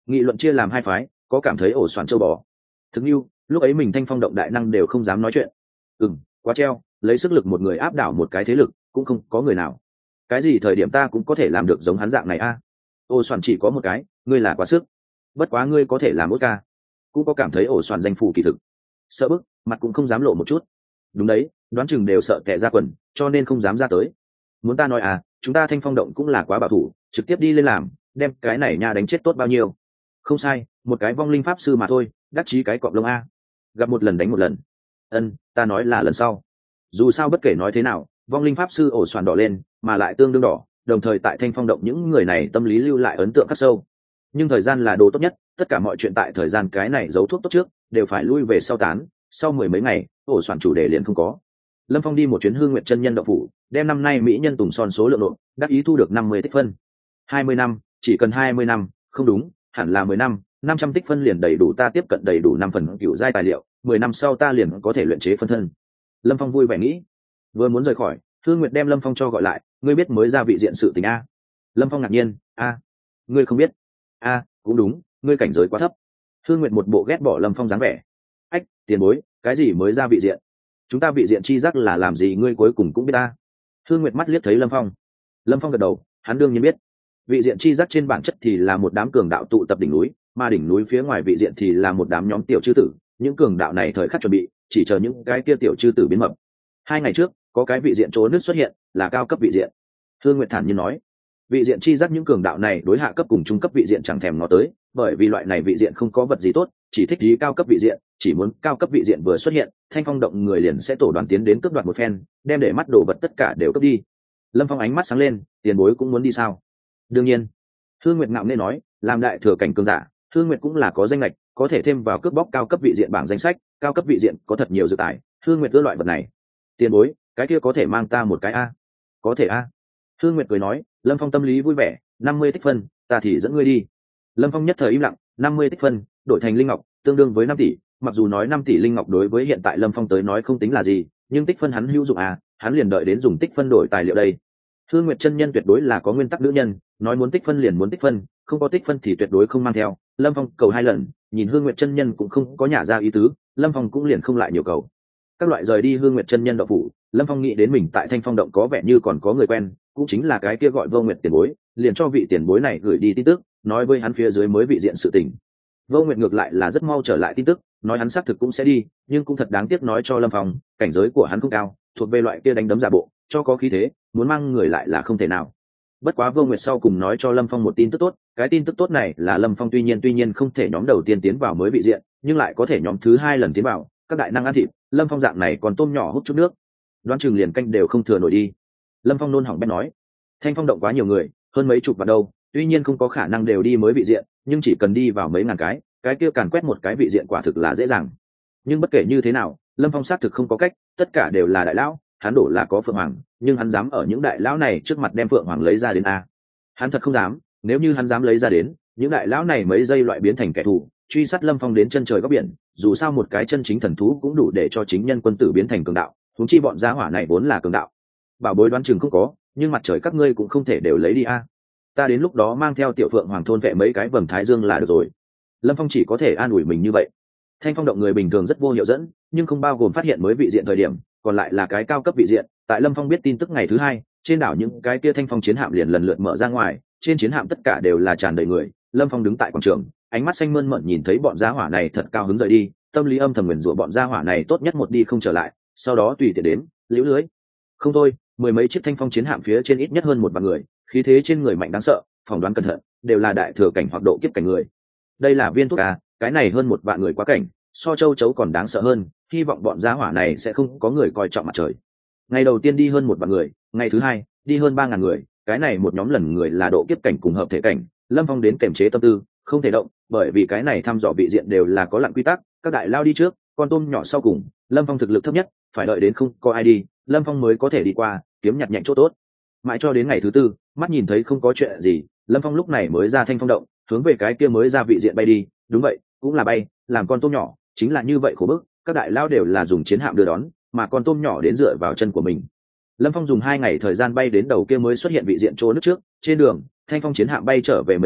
nghị luận chia làm hai phái, có cảm thấy ổ soạn châu bò thực như lúc ấy mình thanh phong động đại năng đều không dám nói chuyện. Ừ, quá treo, lấy sức lực một người áp đảo một cái thế lực cũng không có người nào. Cái gì thời điểm ta cũng có thể làm được giống hắn dạng này a? Ổ soạn chỉ có một cái, ngươi là quá sức. Bất quá ngươi có thể làm ốt ca. Cũng có cảm thấy ổ soạn danh phủ kỳ thực sợ bức, mặt cũng không dám lộ một chút. Đúng đấy, đoán chừng đều sợ kẻ ra quần, cho nên không dám ra tới. Muốn ta nói à, chúng ta thanh phong động cũng là quá bảo thủ, trực tiếp đi lên làm, đem cái này nha đánh chết tốt bao nhiêu. Không sai, một cái vong linh pháp sư mà thôi, đắc chí cái cọp lông a. Gặp một lần đánh một lần. Ân, ta nói là lần sau. Dù sao bất kể nói thế nào, vong linh pháp sư ổ soạn đỏ lên, mà lại tương đương đỏ, đồng thời tại thanh phong động những người này tâm lý lưu lại ấn tượng khắc sâu. Nhưng thời gian là đồ tốt nhất, tất cả mọi chuyện tại thời gian cái này giấu thuốc tốt trước đều phải lui về sau tán. Sau mười mấy ngày, ổ soạn chủ đề liền không có. Lâm Phong đi một chuyến Hương Nguyệt chân nhân động phủ, đem năm nay mỹ nhân tùng son số lượng nộp, đắc ý thu được năm mươi tích phân. hai mươi năm, chỉ cần hai mươi năm, không đúng, hẳn là mười năm, năm trăm tích phân liền đầy đủ ta tiếp cận đầy đủ năm phần cựu giai tài liệu, mười năm sau ta liền có thể luyện chế phân thân. Lâm Phong vui vẻ nghĩ. Vừa muốn rời khỏi, Hương Nguyệt đem Lâm Phong cho gọi lại, ngươi biết mới ra vị diện sự tình a? Lâm Phong ngạc nhiên, a, ngươi không biết? A, cũng đúng, ngươi cảnh giới quá thấp. Hương Nguyệt một bộ ghét bỏ Lâm Phong dáng vẻ. Ách, tiền bối, cái gì mới ra vị diện? Chúng ta vị diện chi giác là làm gì ngươi cuối cùng cũng biết ta. Hương Nguyệt mắt liếc thấy Lâm Phong. Lâm Phong gật đầu, hắn đương nhiên biết. Vị diện chi giác trên bản chất thì là một đám cường đạo tụ tập đỉnh núi, mà đỉnh núi phía ngoài vị diện thì là một đám nhóm tiểu chư tử, những cường đạo này thời khắc chuẩn bị, chỉ chờ những cái kia tiểu chư tử biến mập. Hai ngày trước, có cái vị diện trố nước xuất hiện, là cao cấp vị diện. Hương Nguyệt thản nhiên nói, vị diện chi giác những cường đạo này đối hạ cấp cùng trung cấp vị diện chẳng thèm ngó tới, bởi vì loại này vị diện không có vật gì tốt, chỉ thích gì cao cấp vị diện, chỉ muốn cao cấp vị diện vừa xuất hiện, thanh phong động người liền sẽ tổ đoàn tiến đến cướp đoạt một phen, đem để mắt đồ vật tất cả đều cướp đi. Lâm Phong ánh mắt sáng lên, tiền bối cũng muốn đi sao? Đương nhiên. Hương Nguyệt ngạo nghễ nói, làm đại thừa cảnh cường giả, Hương Nguyệt cũng là có danh lệch, có thể thêm vào cướp bóc cao cấp vị diện bảng danh sách, cao cấp vị diện có thật nhiều dự tài, Hương Nguyệt ưa loại vật này. Tiền bối, cái kia có thể mang ta một cái a? Có thể a. Hương Nguyệt cười nói, Lâm Phong tâm lý vui vẻ, năm mươi tích phân, ta thì dẫn ngươi đi. Lâm Phong nhất thời im lặng, năm mươi tích phân, đổi thành linh ngọc, tương đương với năm tỷ, mặc dù nói năm tỷ linh ngọc đối với hiện tại Lâm Phong tới nói không tính là gì, nhưng tích phân hắn hữu dụng à, hắn liền đợi đến dùng tích phân đổi tài liệu đây. Hương Nguyệt chân nhân tuyệt đối là có nguyên tắc nữ nhân, nói muốn tích phân liền muốn tích phân, không có tích phân thì tuyệt đối không mang theo. Lâm Phong cầu hai lần, nhìn Hương Nguyệt chân nhân cũng không có nhả ra ý tứ, Lâm Phong cũng liền không lại nhiều cầu. Các loại rời đi Hương Nguyệt chân nhân động phủ, Lâm Phong nghĩ đến mình tại Thanh Phong động có vẻ như còn có người quen, cũng chính là cái kia gọi Vô Nguyệt tiền bối, liền cho vị tiền bối này gửi đi tin tức, nói với hắn phía dưới mới vị diện sự tình. Vô Nguyệt ngược lại là rất mau trở lại tin tức, nói hắn xác thực cũng sẽ đi, nhưng cũng thật đáng tiếc nói cho Lâm Phong, cảnh giới của hắn không cao, thuộc về loại kia đánh đấm giả bộ, cho có khí thế, muốn mang người lại là không thể nào. Bất quá Vô Nguyệt sau cùng nói cho Lâm Phong một tin tức tốt, cái tin tức tốt này là Lâm Phong tuy nhiên tuy nhiên không thể nhóm đầu tiên tiến vào mới vị diện, nhưng lại có thể nhóm thứ hai lần tiến vào, các đại năng ăn thịt, Lâm Phong dạng này còn tôm nhỏ hút chút nước, đoán chừng liền canh đều không thừa nổi đi. Lâm Phong nôn hỏng bét nói, Thanh Phong động quá nhiều người, hơn mấy chục vào đâu, tuy nhiên không có khả năng đều đi mới vị diện, nhưng chỉ cần đi vào mấy ngàn cái, cái kia càn quét một cái vị diện quả thực là dễ dàng. Nhưng bất kể như thế nào, Lâm Phong xác thực không có cách, tất cả đều là đại lão, hắn đổ là có phượng hoàng, nhưng hắn dám ở những đại lão này trước mặt đem phượng hoàng lấy ra đến a? Hắn thật không dám, nếu như hắn dám lấy ra đến, những đại lão này mấy giây loại biến thành kẻ thù, truy sát Lâm Phong đến chân trời góc biển, dù sao một cái chân chính thần thú cũng đủ để cho chính nhân quân tử biến thành cường đạo, huống chi bọn gia hỏa này vốn là cường đạo. Bảo bối đoán chừng không có, nhưng mặt trời các ngươi cũng không thể đều lấy đi a. Ta đến lúc đó mang theo tiểu phượng hoàng thôn vệ mấy cái vầng thái dương là được rồi. Lâm Phong chỉ có thể an ủi mình như vậy. Thanh Phong động người bình thường rất vô hiệu dẫn, nhưng không bao gồm phát hiện mới vị diện thời điểm, còn lại là cái cao cấp vị diện. Tại Lâm Phong biết tin tức ngày thứ hai, trên đảo những cái kia Thanh Phong chiến hạm liền lần lượt mở ra ngoài, trên chiến hạm tất cả đều là tràn đầy người. Lâm Phong đứng tại quảng trường, ánh mắt xanh mơn mởn nhìn thấy bọn gia hỏa này thật cao hứng rời đi, tâm lý âm thầm nguyền rủa bọn gia hỏa này tốt nhất một đi không trở lại, sau đó tùy tiện đến, liễu lưới. Không thôi, mười mấy chiếc Thanh Phong chiến hạm phía trên ít nhất hơn một vạn người, khí thế trên người mạnh đáng sợ, phỏng đoán cẩn thận, đều là đại thừa cảnh hoặc độ kiếp cảnh người. Đây là viên thuốc à, cái này hơn một vạn người quá cảnh, so châu chấu còn đáng sợ hơn, hy vọng bọn gia hỏa này sẽ không có người coi trọng mặt trời. Ngày đầu tiên đi hơn một vạn người, ngày thứ hai đi hơn ba ngàn người, cái này một nhóm lần người là độ kiếp cảnh cùng hợp thể cảnh. Lâm Phong đến kiềm chế tâm tư, không thể động, bởi vì cái này thăm dò vị diện đều là có lặng quy tắc, các đại lao đi trước, con tôm nhỏ sau cùng, Lâm Phong thực lực thấp nhất, phải đợi đến không có ai đi, Lâm Phong mới có thể đi qua, kiếm nhặt nhạnh chỗ tốt. Mãi cho đến ngày thứ tư, mắt nhìn thấy không có chuyện gì, Lâm Phong lúc này mới ra Thanh Phong động, hướng về cái kia mới ra vị diện bay đi. Đúng vậy, cũng là bay, làm con tôm nhỏ, chính là như vậy khổ bức, các đại lao đều là dùng chiến hạm đưa đón, mà con tôm nhỏ đến dựa vào chân của mình. Lâm Phong dùng hai ngày thời gian bay đến đầu kia mới xuất hiện vị diện chỗ nước trước, trên đường, Thanh Phong chiến hạm bay trở về mấy chiếc,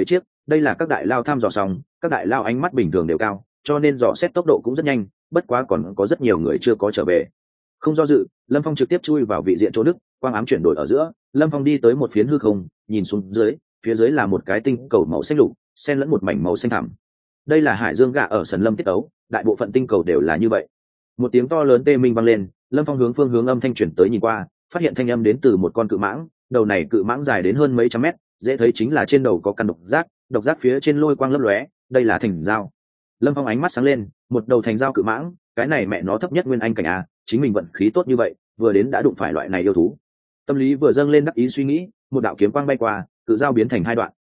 đây là các đại lao thăm dò xong, các đại lao ánh mắt bình thường đều cao, cho nên dò xét tốc độ cũng rất nhanh, bất quá còn có rất nhiều người chưa có trở về. Không do dự, Lâm Phong trực tiếp chui vào vị diện chỗ đức, quang ám chuyển đổi ở giữa, Lâm Phong đi tới một phiến hư không, nhìn xuống dưới, phía dưới là một cái tinh cầu màu xanh lục, xen lẫn một mảnh màu xanh thẳm. Đây là hải dương gạ ở Sần Lâm tiết ấu, đại bộ phận tinh cầu đều là như vậy. Một tiếng to lớn tê minh vang lên, Lâm Phong hướng phương hướng âm thanh chuyển tới nhìn qua, phát hiện thanh âm đến từ một con cự mãng, đầu này cự mãng dài đến hơn mấy trăm mét, dễ thấy chính là trên đầu có căn độc giác, độc giác phía trên lôi quang lấp lóe, đây là thành dao. Lâm Phong ánh mắt sáng lên, một đầu thành dao cự mãng, cái này mẹ nó thấp nhất nguyên anh cảnh a, chính mình vận khí tốt như vậy, vừa đến đã đụng phải loại này yêu thú. Tâm lý vừa dâng lên đắc ý suy nghĩ, một đạo kiếm quang bay qua, cự dao biến thành hai đoạn,